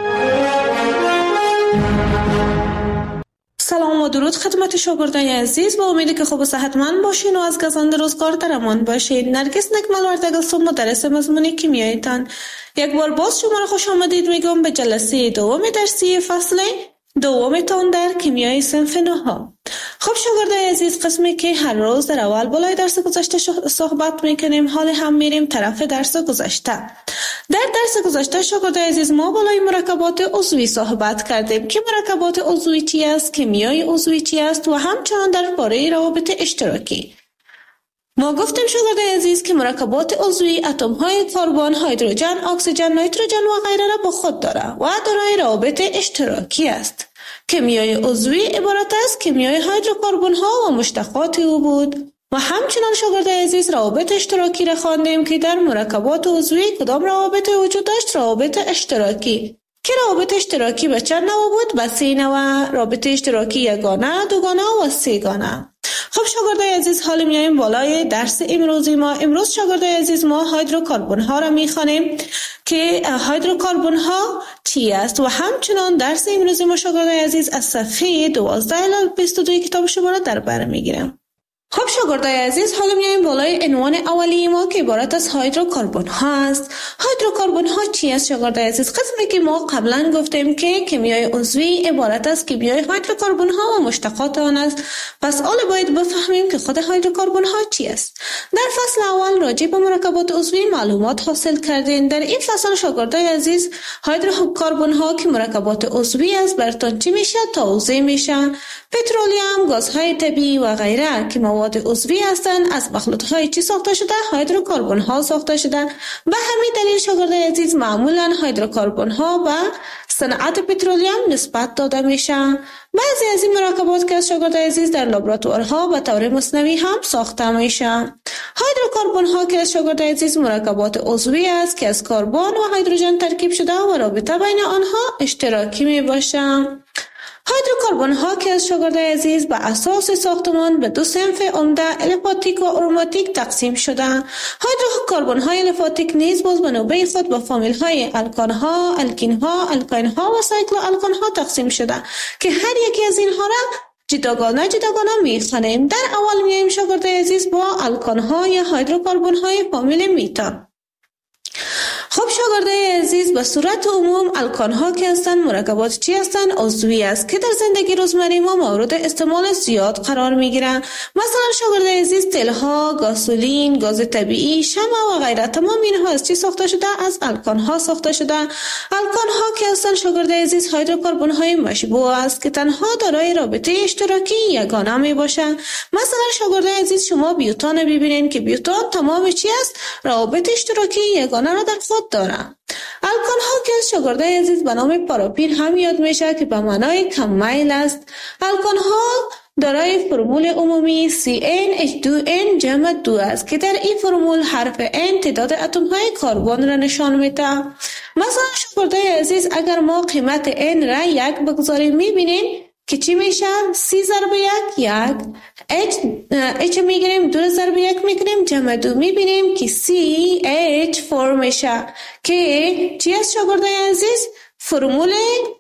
سلام و درود خدمت شاگردای عزیز. با امیدی که خوب و صحتمند باشین و از گزند روزگار در امان باشین. نرگس نکمل وردگلسون مدرس مضمون کیمیاییتان. یک بار باز شما را خوش آمدید میگم به جلسه دوم درسی فصل دومتان در کیمیای صنف 9. خب شاگردای عزیز، قسمی که هر روز در اول بالای درس گذشته صحبت میکنیم، حال هم میریم طرف درس گذشته. در درس گذشته شاگردای عزیز ما بالای مرکبات عضوی صحبت کردیم که مرکبات عضوی چی است، کیمیای عضوی چی است و همچنان درباره روابط اشتراکی. ما گفتیم شاگردای عزیز که مرکبات عضوی اتم‌های کربن، هیدروژن، اکسیژن، نیتروژن و غیره را با خود داره و دارای روابط اشتراکی است. کیمیای عضوی عبارت است کیمیای هیدروکربن ها و مشتقات او بود. و همچنان شاگردای عزیز روابط اشتراکی را خواندیم که در مرکبات عضوی کدام روابط وجود داشت؟ روابط اشتراکی. که روابط اشتراکی به چند نوع بود؟ به 3 نوع. رابطه اشتراکی یگانه، دوگانه و سه‌گانه. خب شاگردای عزیز، حالا میایم بالای درس امروزی ما. امروز شاگردای عزیز ما هیدروکربن ها را میخوانیم که هیدروکربن ها چی است و همچنان درس امروزی ما شاگردای عزیز از صفحه 12 الی 22 کتاب شما را در بر میگیرم. خب شاگردای عزیز، حالا میایم بالای عنوان اولی ما که عبارت از هیدروکربن ها است. هیدروکربن ها چی است شاگردای عزیز؟ قسمی که ما قبلا گفتیم که کیمیای عضوی عبارت از کیمیای هیدروکربن ها و مشتقات آن است. پس حالا باید بفهمیم که خود هیدروکربن ها چی است. در فصل اول راجع به مرکبات عضوی معلومات حاصل کردین. در این فصل شاگردای عزیز هیدروکربن ها که مرکبات عضوی است براتون چی میشه؟ توضیح میشه. پترولیوم، گازهای طبیعی و غیره که مواد عضوی هستند از مخلوطهای چی ساخته شده؟ هیدروکربن ها ساخته شده. به همین دلیل شاگردای عزیز معمولا هیدروکربن ها به صنعت پترولیوم نسبت داده میشه. بعضی از این مرکبات که از شاگردای عزیز در لابراتوارها به طور مصنوعی هم ساخته میشه. هیدروکربن ها که از شاگردای عزیز مرکبات عضوی است که از کربن و هیدروژن ترکیب شده و رابطه بین آنها اشتراکی می باشه. هیدروکربن ها که از شاگردای عزیز به اساس ساختمان به 2 صنف عمده الیفاتیک و اروماتیک تقسیم شده. هیدروکربن های الیفاتیک نیز باز به نوبه خود به فامیل های الکان ها، الکین ها، الکاین ها و سایکلو الکان ها تقسیم شده که هر یکی از اینها را جداگانه میخوانیم. در اول میایم شاگردای عزیز با الکان ها یا هیدروکربن های فامیل میتا. خب شاگردای عزیز، به صورت عموم الکان ها که هستند مرکبات چی هستند؟ عضوی است که در زندگی روزمره ما مورد استعمال زیاد قرار میگیرند. مثلا شاگردای عزیز تیل ها، گازولین، گاز طبیعی، شمع و غیره تمام اینها از چی ساخته شده؟ از الکان ها ساخته شده. الکان ها که هستند شاگردای عزیز هیدروکربن های مشبوع است که تنها دارای رابطه اشتراکی یگانه می باشند. مثلا شاگردای عزیز شما بیوتان ببینید که بیوتان تمام چی است؟ روابط اشتراکی یگانه را در خود دارند. الکان ها که از شاگردای عزیز به نام پاراپین هم یاد میشه که به معنای کم میل است. الکان ها دارای فرمول عمومی CnH2n جمع 2 است که در این فرمول حرف N تعداد اتم های کربن را نشان میده. مثلا شاگردای عزیز اگر ما قیمت N را 1 بگذاریم میبینیم که چی میشه؟ C ضرب 1 H میگیریم 2 ضرب 1 میگیریم جمع 2 میبینیم که CH4 میشه که چی است شاگردای عزیز؟ فرمول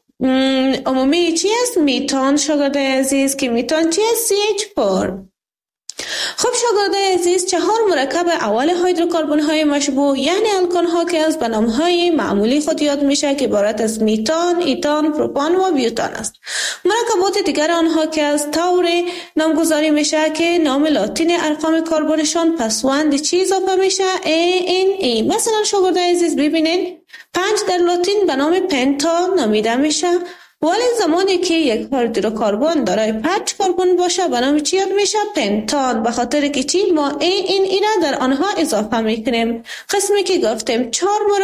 عمومی چی است؟ میتان شاگردای عزیز که میتان چی است؟ CH4. خب شاگردای عزیز، 4 مرکب اول هیدروکربن های مشبوع یعنی الکان ها که از به نام های معمولی خود یاد میشه که عبارت از میتان، ایتان، پروپان و بیوتان است. مرکبات دیگر آنها که از طور نامگذاری میشه که نام لاتین ارقام کربنشان پسوند چی اضافه میشه؟ ANE. مثلا شاگردای عزیز ببینید 5 در لاتین به نام پنتا نامیده میشه، ولی زمانی که یک هیدروکربن دارای 5 کربن باشه به نام چی یاد میشه؟ پنتان. به خاطر که چی؟ ما این را در آنها اضافه میکنیم. قسمی که گفتیم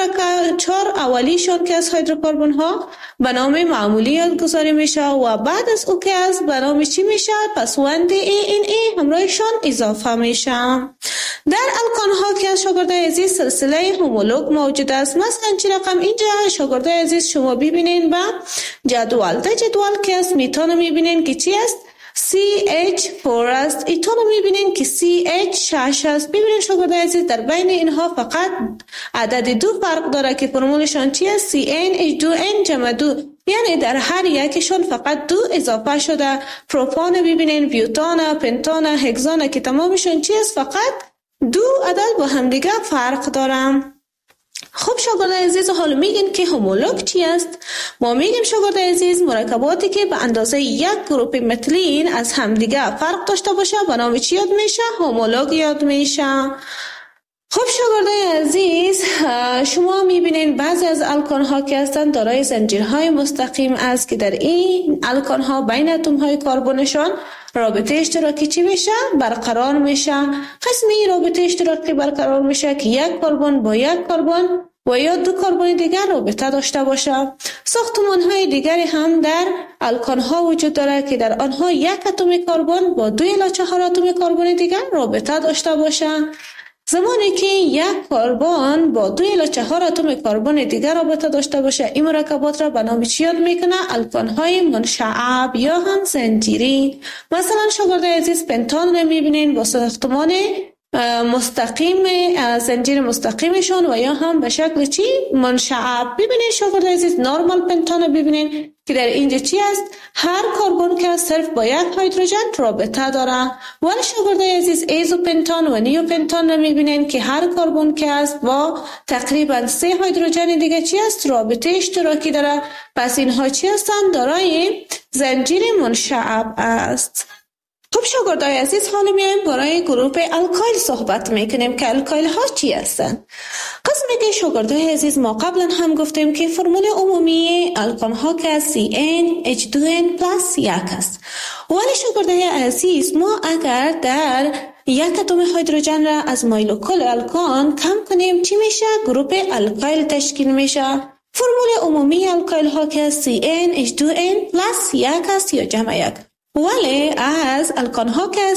4 اولیشون که از هیدروکربن ها به نام معمولی یادگذاری میشه و بعد از او که از به نام چی میشه؟ پسوند ANE همراهشان اضافه میشه. در الکان ها که از شاگردای عزیز سلسله هومولوگ موجود است. مثلا چی رقم اینجا شاگردای عزیز شما ببینین با جدول. در جدول که از میتان میبینین که چی است؟ CH4 است. ایتان میبینین که CH6 است. ببینین شاگردای عزیز در بین اینها فقط عدد 2 فرق داره که فرمولشان چی است؟ CnH2n جمع 2 یعنی در هر یکشون فقط 2 اضافه شده. پروپان ببینین، بیوتان، پنتان، هگزان که تمامشون چی است؟ فقط 2 عدد با هم دیگه فرق دارن. خب شاگردای عزیز، حالا میگین که هومولوگ چی است؟ ما میگیم شاگردای عزیز مرکباتی که به اندازه یک گروپ متلین از همدیگه فرق داشته باشه به نام چی یاد میشه؟ هومولوگ یاد میشه. خب شاگردای عزیز، شما میبینین بعضی از الکان ها که هستند دارای زنجیرهای مستقیم است که در این الکان ها بین اتم های کربنشان رابطه اشتراکی چی میشه؟ برقرار میشه. قسمی رابطه اشتراکی برقرار میشه که یک کربن با یک کربن و یا 2 کربن دیگر رابطه داشته باشه. ساختمان‌های دیگری هم در الکان‌ها وجود داره که در آنها 1 اتم کربن با 2.4 اتم کربن دیگر رابطه داشته باشه. زمانی که 1 کربن با 2.4 اتم کربن دیگر رابطه داشته باشه، این مرکبات را به نام چی یاد میکنه؟ الکان‌های منشعب یا هم زنجیری. مثلا شاگردای عزیز پنتان رو میبینین با ساختمان مستقیم، زنجیر مستقیمشون و یا هم به شکل چی؟ منشعب. ببینین شاگردای عزیز نورمال پنتان رو ببینین که در اینجا چی است؟ هر کربن که صرف با 1 هیدروژن رابطه داره. ولی شاگردای عزیز ایزوپنتان و نیوپنتان رو میبینین که هر کربن که است با تقریبا 3 هیدروژن دیگه چی است؟ رابطه اشتراکی داره. پس اینها چی هستند؟ دارای زنجیر منشعب است. خب شاگردای عزیز حالا میایم برای گروه الکایل صحبت میکنیم که الکایل ها چی هستن؟ قسمی که شاگردای عزیز ما قبلا هم گفتیم که فرمول عمومی الکان ها که CnH2n + 1 است. ولی شاگردای عزیز ما اگر در 1 اتم هیدروژن را از مایلوکل الکان کم کنیم چی میشه؟ گروه الکایل تشکیل میشه. فرمول عمومی الکایل ها که CnH2n + 1 است یا جمع 1. ولی از الکان ها که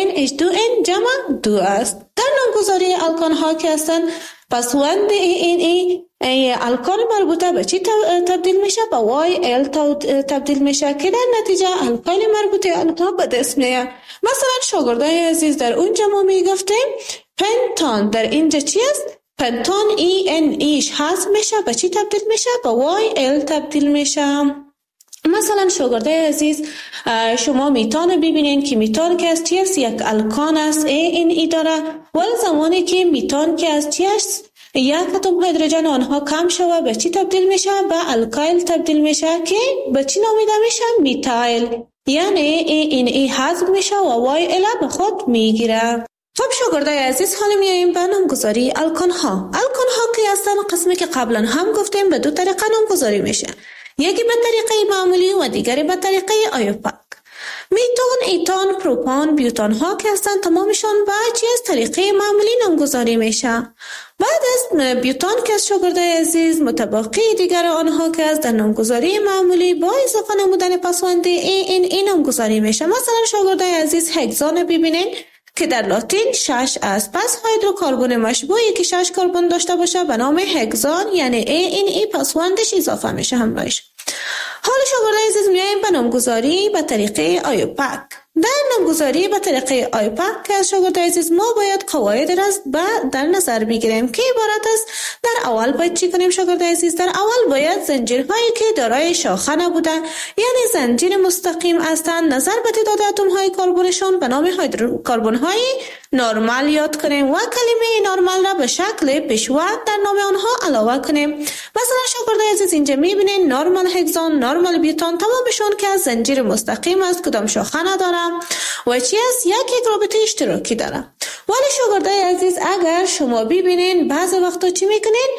CnH2n جمع 2 است. در نامگذاری الکان ها که هستند پسوند این الکان مربوطه به چی تبدیل میشه؟ به YL تبدیل میشه که در نتیجه الکایل مربوطه آنها به دست میاد. مثلا شاگردای عزیز در اونجا ما میگفتیم پنتان در اینجا چی است؟ پنتان ENEش حذف میشه به چی تبدیل میشه؟ به YL تبدیل میشه. مثلا شاگردای عزیز شما میتان ببینین که میتان که از چی است؟ یک الکان است ANE داره. ولی زمانی که میتان که از چی است؟ 1 اتم هیدروژن آنها کم شوه به چی تبدیل میشه؟ به الکایل تبدیل میشه که به چی نامیده میشه؟ میتایل. یعنی ANE حذف میشه و YL به خود میگیره. خب شاگردای عزیز حالا میایم به نامگذاری الکان ها. الکان ها که هستن قسمی که قبلا هم گفتیم به 2 طریقه نامگذاری میشه. یکی به طریقه معمولی و دیگری به طریقه آیوپاک. میتان، ایتان، پروپان، بیوتان ها که هستن تمامشان به چی از طریقه معمولی نامگذاری میشه. بعد از بیوتان که از شاگردای عزیز متباقی دیگر آنها که از در نامگذاری معمولی با اضافه نمودن پسوند این نامگذاری میشه. مثلا شاگردای عزیز هگزان ببینین که در لاتین 6 است. پس هیدروکربن مشبوعی که 6 کربن داشته باشه به نام هگزان یعنی ANE پسوندش اضافه میشه همراهش. حالا شاگردای عزیز میایم به نامگذاری به طریقه آیوپاک. در نامگذاری به طریقه آیوپاک که از شاگردای عزیز ما باید قواعد را در نظر بگیریم که عبارت است. در اول باید چی کنیم شاگردای عزیز؟ در اول باید زنجیرهایی که دارای شاخه نبوده یعنی زنجیر مستقیم هستند نظر به تعداد اتم های کربنشان به نام هیدروکربن های نرمال یاد کنیم و کلمه نرمال را به شکل پیشوا در نام آنها علاوه کنیم. مثلا شاگردای عزیز اینجا میبینین نرمال هگزان، نرمال بیوتان تمامشون که از زنجیر مستقیم است، کدام شاخه نداره و چی است؟ یک رابطه اشتراکی داره. ولی شاگردای عزیز اگر شما ببینین بعضی وقتا چی میکنین؟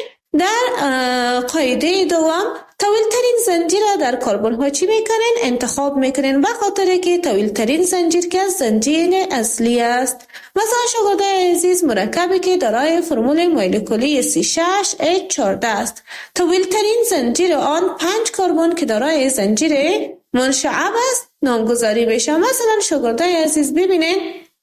در قاعده دوم طویل ترین زنجیر در کربن ها چی میکنین؟ انتخاب میکنین به خاطر که طویل ترین زنجیر که زنجیر اصلی است. مثلا شاگردای عزیز مرکبی که دارای فرمول مولکولی C6H14 است. طویل ترین زنجیر آن 5 کربن که دارای زنجیر منشعب است نامگذاری بشه. مثلا شاگردای عزیز ببینین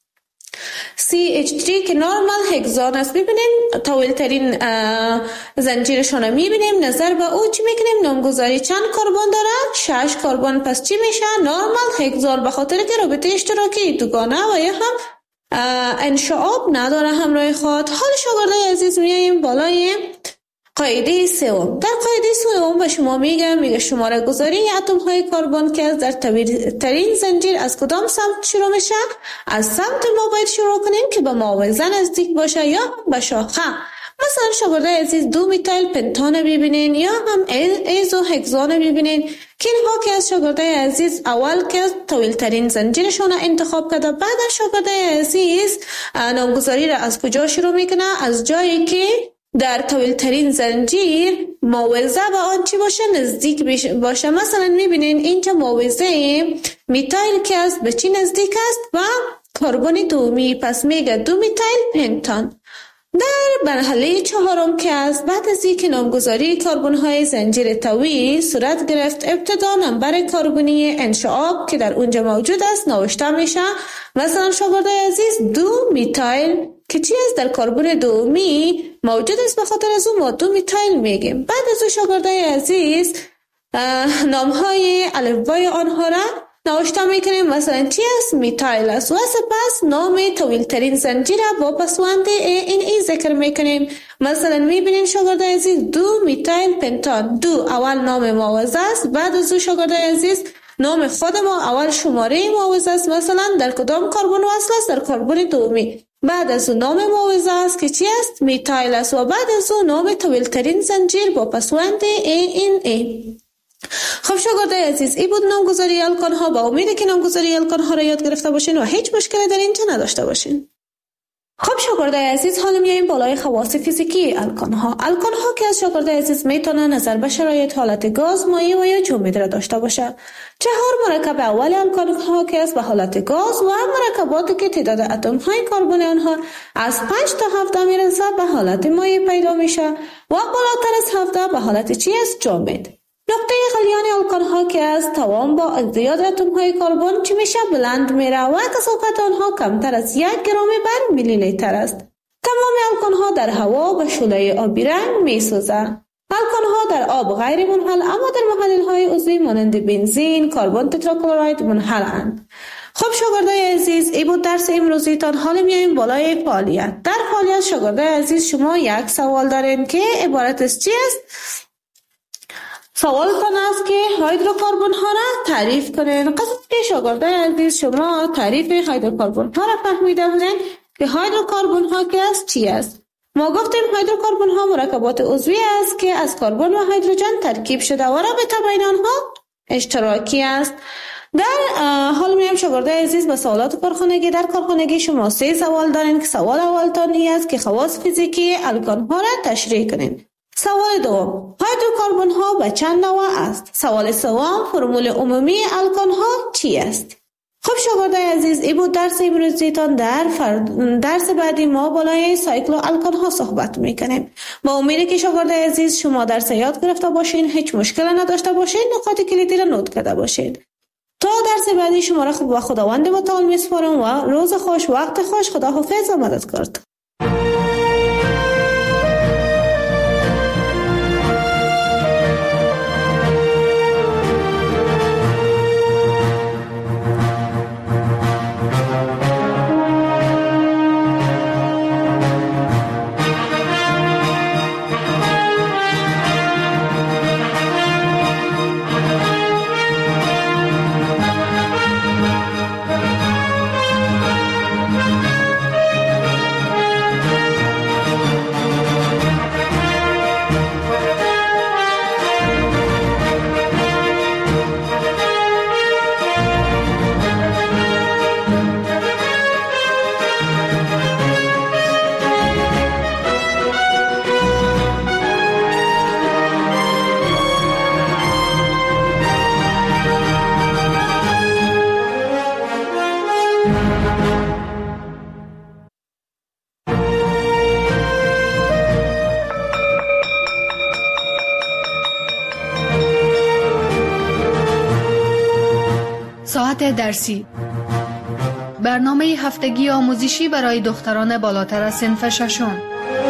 CH3 که نورمال هگزان است، ببینیم طویل ترین زنجیرشون رو میبینیم، نظر به او چی میکنیم؟ نامگذاری چند کربن داره؟ 6 کربن. پس چی میشه؟ نورمال هگزان به خاطر که رابطه اشتراکی دوگانه و یا هم انشعاب نداره همراه خود. حال شاگردای عزیز میاییم بالای قاعده سوم. در قاعده سوم به شما میگه شماره گذاری اتم های کربن که در طویل ترین زنجیر از کدام سمت شروع میشه؟ از سمت ما باید شروع کنیم که به معاوضه نزدیک باشه یا به شاخه. مثلا شاگردای عزیز 2 میتایل پنتان ببینین یا هم ایزو هگزان ببینین که اینها که از شاگردای عزیز اول که طویل ترین زنجیرشون انتخاب کرده، بعد شاگردای عزیز نامگذاری را از کجا شروع میکنه؟ از جایی که در طویل ترین زنجیر معاوضه به آن چی باشه؟ نزدیک باشه. مثلا میبینین اینجا معاوضه میتایل که است به چی نزدیک است؟ و کربن دومی. پس میگه 2 میتایل پنتان. در مرحله چهارم که است، بعد از اینکه نامگذاری کربن های زنجیر طویل صورت گرفت، ابتدا نمبر کربنی انشعاب که در اونجا موجود است نوشته میشه. مثلا شاگردای عزیز 2 میتایل که چی است؟ در کربن دومی موجود است، به خاطر از اون ما 2 میتایل میگیم. بعد از اون شاگردای عزیز نام های الفبای آنها را نوشته میکنیم. مثلا چی است؟ میتایل است و سپس نام طویل ترین زنجیر با پسوند این ذکر میکنیم. مثلا میبینین شاگردای عزیز 2 میتایل پنتان. 2 اول نام معوضه است، بعد از اون شاگردای عزیز نام خود ما اول شماره معوضه است. مثلا در کدام کربن وصل است؟ در کربن دومی. بعد از اون نام معوضه است که چی است؟ میتایل است و بعد از اون نام طویل ترین زنجیر با پسوند این. خب شاگردای عزیز، این بود نامگذاری الکان ها. با امید که نامگذاری الکان ها را یاد گرفته باشین و هیچ مشکلی در اینجا نداشته باشین. خب شاگردای عزیز، حالا میایم بالای خواص فیزیکی الکان ها. الکان ها که از شاگردای عزیز میتونه نظر به شرایط حالت گاز، مایع و یا جامد را داشته باشه. 4 مرکب اول الکان ها که است به حالت گاز و مرکباتی که تعداد اتم های کربن آنها از 5 تا 17 میرسه به حالت مایع پیدا میشه و بالاتر از 17 به حالت چی است؟ جامد. نقطه غلیان الکان ها که از توان با زیاد اتم های کربن چی میشه؟ بلند میره و کثافت آنها کمتر از 1 گرم بر میلی لیتر است. تمام الکان ها در هوا به شعله آبی رنگ میسوزه. الکان ها در آب غیر منحل اما در محلل های عضوی مانند بنزین، کربن تتراکلرید منحلند. خب شاگردای عزیز، این بود درس امروزیتان. حالا میایم بالای فعالیت. در فعالیت شاگردای عزیز شما یک سوال دارین که عبارت از چی است؟ سوالتان است که هیدروکربن ها را تعریف کنین. قصد که شاگردای عزیز شما تعریف هیدروکربن ها را فهمیده بودین که هیدروکربن ها که است چی است؟ ما گفتیم هیدروکربن ها مرکبات عضوی است که از کربن و هیدروژن ترکیب شده و رابطه بین آنها اشتراکی است. در حال میایم شاگردای عزیز به سوالات کارخانگی. در کارخانگی شما 3 سوال دارین که سوال اولتان این است که خواص فیزیکی الکان ها را تشریح کنین. سوال دوم، هیدروکربن ها به چند نوع است؟ سوال سوم، فرمول عمومی الکان ها چی است؟ خب شاگردای عزیز، این بود درس امروزیتان. در درس بعدی ما بالای سایکل الکان ها صحبت میکنیم. با امید که شاگردای عزیز شما درس یاد گرفته باشین، هیچ مشکل نداشته باشین، نکات کلیدی را نوت کرده باشین. تا درس بعدی شما را خوب و خداوند متعال میسپارم و روز خوش، وقت خوش، خداحافظ و مددکار. ساعت درسی، برنامه هفتگی آموزشی برای دختران بالاتر از صنف ششم.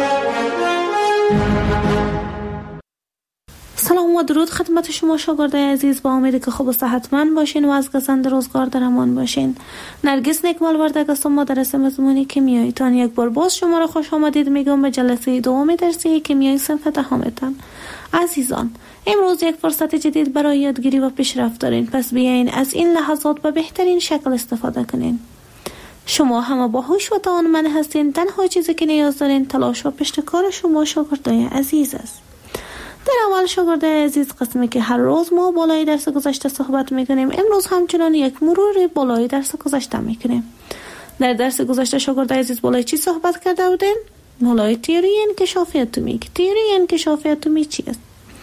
سلام و درود خدمت شما شاگردای عزیز. با امید که خوب و صحتمند باشین و از گزند روزگار در امان باشین. نرگس نیکمال وردگ هستم، مدرس مضمون کیمیاییتان. یک بار باز شما را خوش آمدید میگم به جلسه دوم درسی کیمیای صنف دهمتان. عزیزان، امروز یک فرصت جدید برای یادگیری و پیشرفت دارین، پس بیاین از این لحظات به بهترین شکل استفاده کنین. شما همه باهوش و توانمند هستین. تنها چیزی که نیاز دارین تلاش و پشتکار شما شاگردای عزیز است. در اول شاگردای عزیز، قسمی که هر روز ما بالای درس گذشته صحبت میکنیم، امروز همچنان یک مرور بالای درس گذشته میکنیم. در درس گذشته شاگردای عزیز بالای چی صحبت کرده بودین؟ بالای تئوری انکشاف اتمی. تئوری انکشاف اتمی چی است؟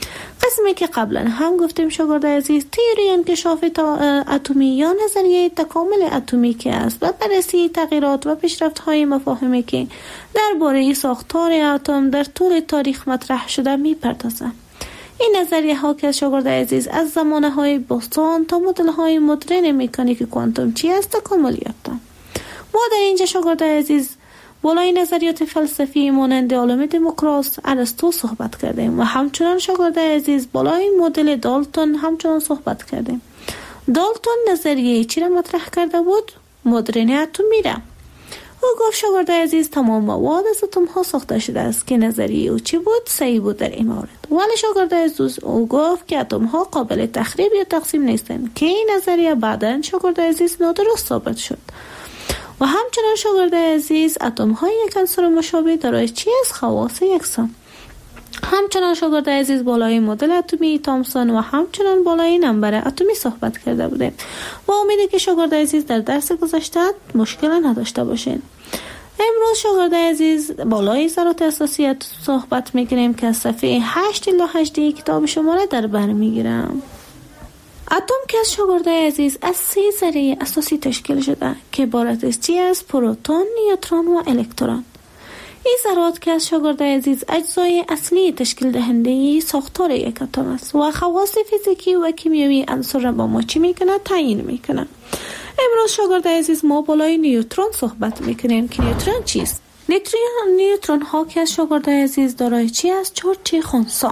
اسمی که قبلا هم گفتیم شاگرد عزیز، تئوری انکشاف اتمی یا نظریه تکامل اتمی که است و بررسی تغییرات و پیشرفت‌های مفاهیمی که درباره ساختار اتم در طول تاریخ مطرح شده می‌پردازد. این نظریه ها که شاگرد عزیز از زمانه های باستان تا مدل های مدرن مکانیک کوانتوم چی است تکامل یافتند. ما در اینجا شاگرد عزیز بالای نظریات فلسفی مانند عالم دموکراس، ارسطو صحبت کردیم و همچنان شاگرد عزیز بالای مدل دالتون همچنان صحبت کردیم. دالتون نظریه چی را مطرح کرده بود؟ مدرن اتمی را. او گفت شاگرد عزیز تمام مواد از اتم ها ساخته شده است که نظریه او چی بود؟ صحیح بود در این مورد. ولی شاگرد عزیز او گفت که اتم ها قابل تخریب یا تقسیم نیستند که این نظریه بعداً شاگرد عزیز نادرست ثابت شد. و همچنان شاگرد عزیز اتم های یک عنصر مشابه دارای چی است؟ خواص یکسان. همچنان شاگرد عزیز بالای مدل اتمی تامسون و همچنان بالای نمبر اتمی صحبت کرده بودیم و امیده که شاگرد عزیز در درس گذشته مشکل نداشته باشین. امروز شاگرد عزیز بالای ذرات اساسی صحبت میکنیم که از صفحه 8 الی 8 کتاب شما را در بر میگیرم. اتم که از شاگرد عزیز از 3 ذره اساسی تشکیل شده که عبارت است چی از پروتون، نیوترون و الکترون. این ذرات که از شاگرد عزیز اجزای اصلی تشکیل دهنده ساختار یک اتم است و خواص فیزیکی و کیمیایی عنصر را با ما چی میکنه؟ تعیین میکنه. امروز شاگرد عزیز ما بالای نیوترون صحبت میکنیم که نیوترون چیست؟ نیوترون ها که از شاگرد عزیز دارای چی است؟ چارج خنثی.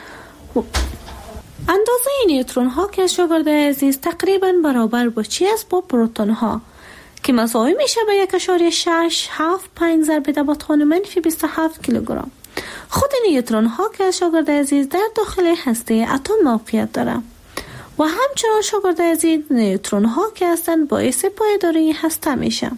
اندازه نیوترون ها که از شاگرد عزیز تقریبا برابر با چی است؟ با پروتون ها که مساوی میشه به 1.675 ضرب در -27 کیلوگرم. خود نیوترون ها که از شاگرد عزیز در داخل هسته اتم موقعیت داره و همچنان شاگرد عزیز نیوترون ها که هستند باعث پایداری هسته میشه.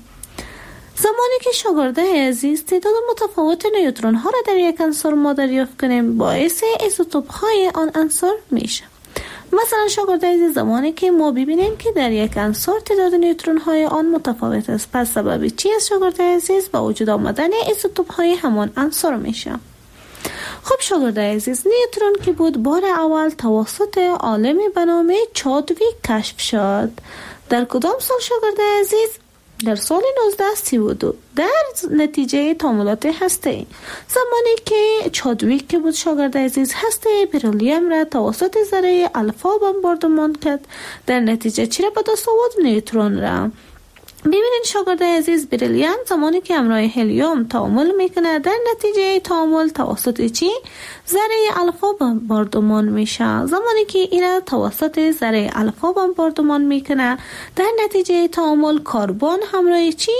زمانی که شاگرد عزیز تعداد متفاوت نیوترون ها را در یک عنصر ما دریافت کنیم باعث ایزوتوپ های آن عنصر میشه. مثلا شاگرد عزیز زمانی که ما ببینیم که در یک عنصر تعداد نیوترون های آن متفاوت است، پس سبب چی است شاگرد عزیز؟ با وجود آمدن ایزوتوپ های همان عنصر میشه. خب شاگرد عزیز نیوترون که بود بار اول توسط عالمی به نام چادویک کشف شد. در کدام سال شاگرد عزیز؟ در سال 1932 در نتیجه تعاملات هسته‌ای. زمانی که چادویک که بود شاگرد عزیز هسته بریلیوم را توسط ذره الفا بمباردمان کرد، در نتیجه چی را به دست آورد؟ نیوترون را. ببینید شاگرد عزیز بریلیوم زمانی که همراه هلیوم تعامل میکنه در نتیجه تعامل توسط چی؟ ذره الفا بمباردمان میشه. زمانی که این توسط ذره الفا بمباردمان میکنه در نتیجه تعامل کربن همراه چی؟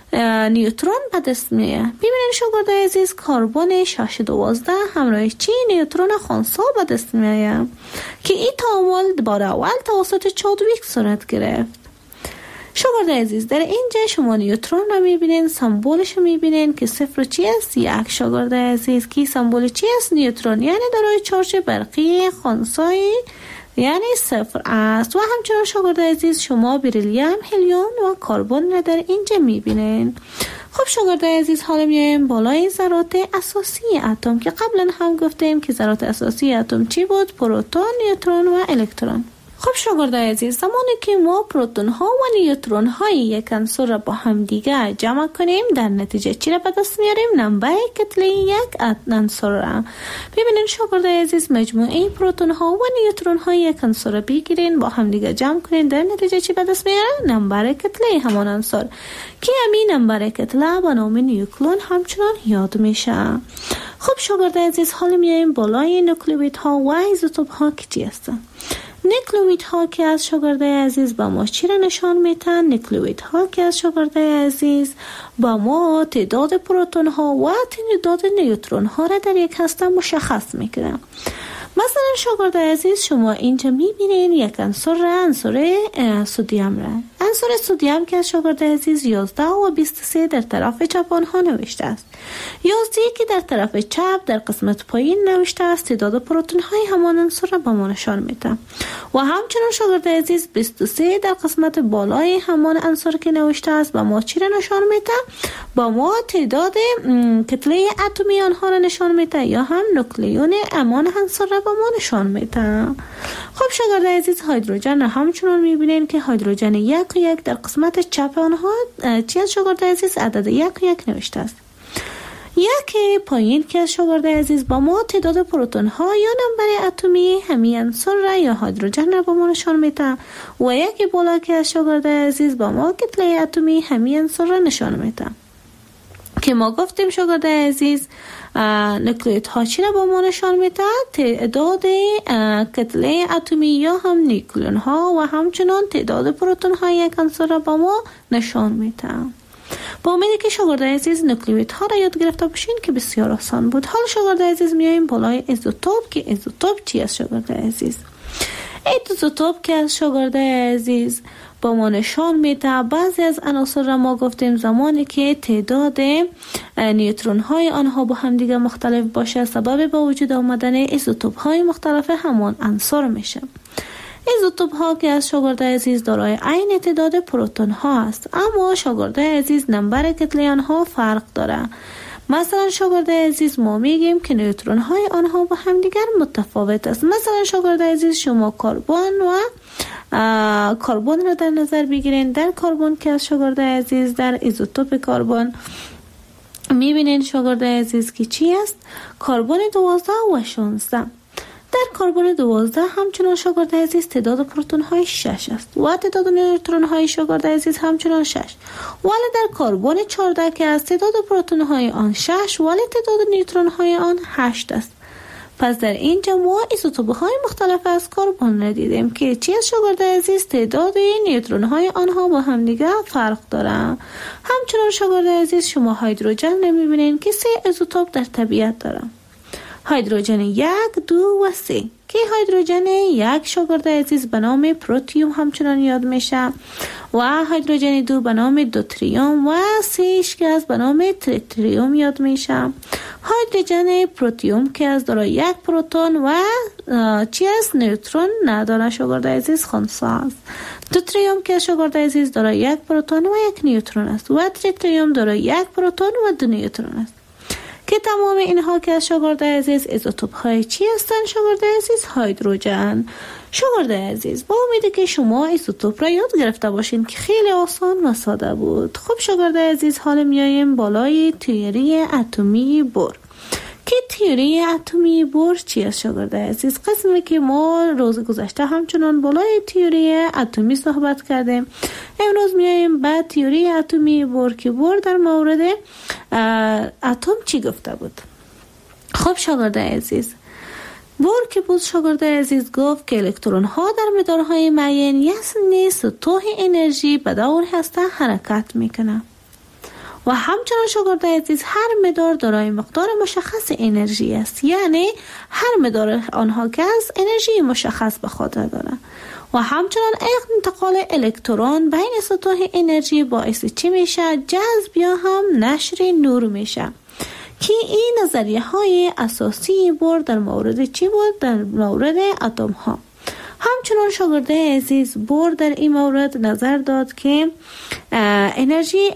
نیوترون به دست میاد. ببینید شاگرد عزیز کربن 612 همراه چی؟ نیوترون خنثی به دست میاد که این تعامل بار اول توسط چادویک صورت گرفت. شاگرد عزیز در اینجا شما نیوترون را میبینین، سمبولش رو میبینین که صفر چی است؟ 1. شاگرد عزیز کی سمبول چی است؟ نیوترون یعنی دارای چارج برقی خنثی یعنی 0 است. و همچنان شاگرد عزیز شما بریلیوم، هلیوم و کربن را در اینجا میبینین. خب شاگرد عزیز حالا میایم بالای ذرات اساسی اتم که قبلا هم گفتیم که ذرات اساسی اتم چی بود؟ پروتون، نیوترون و الکترون. خب شاگرد عزیز زمانی که ما پروتون ها و نیوترون های یک عنصر را با هم دیگه جمع کنیم در نتیجه چی را به دست میاریم؟ نمبر کتله یک عنصر را. ببینید شاگرد عزیز مجموعه پروتون ها و نیوترون های یک عنصر را بگیرین با هم دیگه جمع کنین در نتیجه چی به دست میاره؟ نمبر کتله همان عنصر که همین نمبر کتله به نام نیوکلون همچنان یاد میشه. خب شاگرد عزیز حالا میایم بالای نوکلئیدها و ایزوتوپ ها که چی هستند؟ نوکلئیدها که از شاگرد عزیز با ما چی را نشان میتن؟ نوکلئیدها که از شاگرد عزیز با ما تعداد پروتون ها و تعداد نیوترون ها را در یک هسته مشخص میکنه. مثلا شاگرد عزیز شما اینجا میبینین یک عنصر سدیم را عنصر سدیم که از شاگرد عزیز 11 و 23 در طرف چپ آنها نوشته است. 11 که در طرف چپ در قسمت پایین نوشته است تعداد پروتون های همان عنصر را به ما نشان میده و همچنان شاگرد عزیز 23 در قسمت بالای همان عنصر که نوشته است به ما چی را نشان میده؟ با ما تعداد کتله اتمی آنها را نشان میده یا هم نوکلیون امان عنصر را به ما نشان میده. خب شاگرد عزیز هیدروژن را همچنان میبینین که هیدروژن 1 و 1 در قسمت چپ آنها چی از شاگرد عزیز عدد 1 و 1 نوشته است. یک پایین که از شاگرد عزیز با ما تعداد پروتون ها یا نمبر اتمی همین عنصر را یا هیدروژن را به ما نشان میده و یک بالا که از شاگرد عزیز با ما کتله اتمی همین عنصر را نشان میده که ما گفتیم شاگرد عزیز نوکلیت ها چی را با ما نشان میده؟ تعداد کتله اتمی یا هم نیوکلیون ها و همچنان تعداد پروتون های یک عنصر را با ما نشان میده. با امیدی که شاگرد عزیز نوکلیت ها را یاد گرفته باشین که بسیار آسان بود. حال شاگرد عزیز میاییم بالای ایزوتوپ که ایزوتوپ چی است شاگرد عزیز؟ ایزوتوپ که از شاگرد عزیز با ما نشان میده بعضی از عناصر را ما گفتیم زمانی که تعداد نیوترون های آنها با هم دیگه مختلف باشه سبب به وجود آمدن ایزوتوپ های مختلف همان عنصر میشه. ایزوتوپ ها که از شاگرد عزیز دارای عین تعداد پروتون ها است اما شاگرد عزیز نمبر کتله آنها فرق داره. مثلا شاگرد عزیز ما میگیم که نیوترون های آنها با هم دیگر متفاوت است. مثلا شاگرد عزیز شما کربن را در نظر بگیرین. در کربن که از شاگرد عزیز در ایزوتوپ کربن میبینین شاگرد عزیز که چی است؟ کربن 12 و 16. در کربن 12 همچنان شاگرد عزیز تعداد پروتون های 6 است و تعداد نیوترون های شاگرد عزیز همچنان 6. ولی در کربن 14 که از تعداد پروتون های آن 6 ولی تعداد نیوترون های آن 8 است. پس در اینجا ما ایزوتوپ های مختلف از کربن را دیدیم که چی از شاگرد عزیز تعداد نیوترون های آنها با هم دیگه فرق داره. همچنان شاگرد عزیز شما هیدروژن نمیبینین که 3 ایزوتوپ در طبیعت داره. هیدروژن 1، 2 و 3 که هیدروژن 1 شاگرد عزیز به نام پروتیوم همچنان یاد میشه و هیدروژن 2 به نام دوتریوم و 3 که از به نام تریتریوم یاد میشه. هیدروژن پروتیوم که از دارای 1 پروتون و چی است؟ نیوترون نداره شاگرد عزیز خنثی است. دوتریوم که شاگرد عزیز دارای 1 پروتون و 1 نیوترون است و تریتریوم دارای 1 پروتون و 2 نیوترون است که تمام اینها که از شاگرد عزیز ایزوتوپ های چی هستن شاگرد عزیز؟ هیدروژن. شاگرد عزیز با امیدی که شما ایزوتوپ را یاد گرفته باشین که خیلی آسان و ساده بود. خب شاگرد عزیز حالا میاییم بالای تئوری اتمی بور که تئوری اتمی بور چی است شاگرد عزیز؟ قسمی که ما روز گذشته همچنان بالای تئوری اتمی صحبت کردیم. امروز میاییم بعد تئوری اتمی بور که بور در مورد اتم چی گفته بود. خب شاگرد عزیز بور که بود شاگرد عزیز گفت که الکترون ها در مدارهای معین یعنی سطوح انرژی به دور هسته حرکت میکنه و همچنان شاگرد عزیز هر مدار دارای مقدار مشخص انرژی است، یعنی هر مدار آنها که از انرژی مشخص به خود داره و همچنان انتقال الکترون بین سطوح انرژی باعث چی میشه؟ جذب یا هم نشر نور میشه که این نظریه های اساسی بور در مورد چی بود؟ در مورد اتم ها. همچنان شاگرد عزیز بور در این مورد نظر داد که انرژی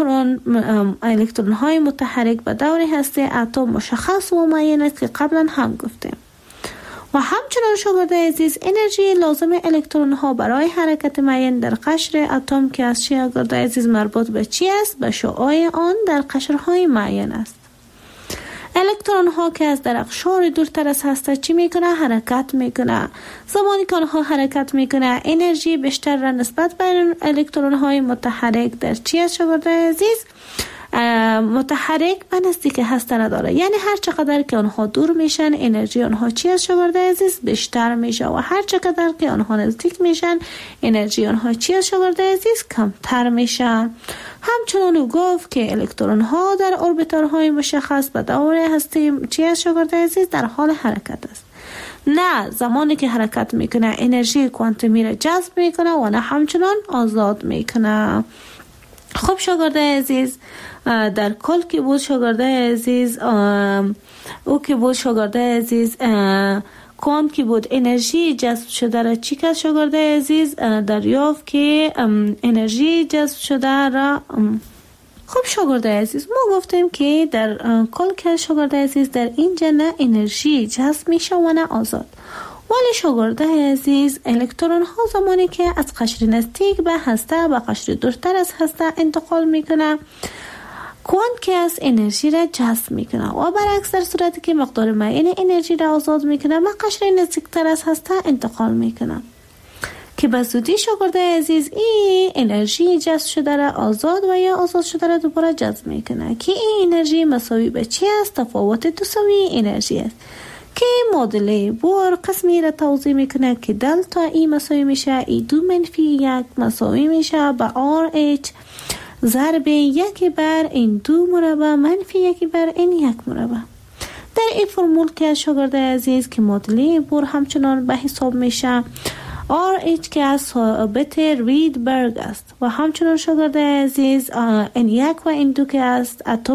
الکترون های متحرک به دور هسته اتم مشخص و معین است که قبلا هم گفتیم و همچنان شاگرد عزیز انرژی لازم الکترون ها برای حرکت معین در قشر اتم که از شاگرد عزیز مربوط به چی است؟ به شعاع آن در قشرهای معین است. الکترون ها که از در اقشار دورتر از هسته چی میکنه؟ حرکت میکنه. زمانی که آنها حرکت میکنه انرژی بیشتر را نسبت به الکترون های متحرک در چی است شاگرد عزیز؟ متحرک به نزدیک هسته نداره، یعنی هر چقدر که آنها دور میشن انرژی آنها چی است شاگرد عزیز؟ بیشتر میشه و هر چقدر که آنها نزدیک میشن انرژی آنها چی است شاگرد عزیز؟ کمتر میشن. همچنان او گفت که الکترون ها در اوربیتال های مشخص به دور هسته چی است شاگرد عزیز؟ در حال حرکت است. نه زمانی که حرکت میکنه انرژی کوانتومی را جذب میکنه و نه همچنان آزاد میکنه. خب شاگرده عزیز، در کل که بود شاگرده عزیز او که بود شاگرده عزیز کوانت که بود انرژی جذب شده را چی کرد شاگرده عزیز؟ دریافت که انرژی جذب شده را خب شاگرده عزیز ما گفتیم که در کل که شاگرده عزیز در اینجا نه انرژی جذب میشه و نه آزاد. ولی شاگرده عزیز الکترون ها زمانی که از قشر نزدیک به هسته به قشر دورتر از هسته انتقال میکنه کوانت که از انرژی را جذب میکنه و برعکس در صورتی که مقدار معین انرژی را آزاد میکنه به قشر نزدیکتر از هسته انتقال میکنه که به زودی شاگرده عزیز این انرژی جذب شده را آزاد و یا آزاد شده را دوباره جذب میکنه که این انرژی مساوی به چی است؟ تفاوت تساوی انرژی است که معادله بور قسمی را توضیح میکنه که دلتا ای مساوی میشه ای 2 - 1 مساوی میشه به RH ضرب 1 بر این 2 مربع منفی 1 بر این 1 مربع. در این فرمول که شاگرده عزیز که معادله بور همچنان به حساب میشه RH که از ثابت ریدبرگ است و همچنان شاگرده عزیز این 1 و این 2 که است اتم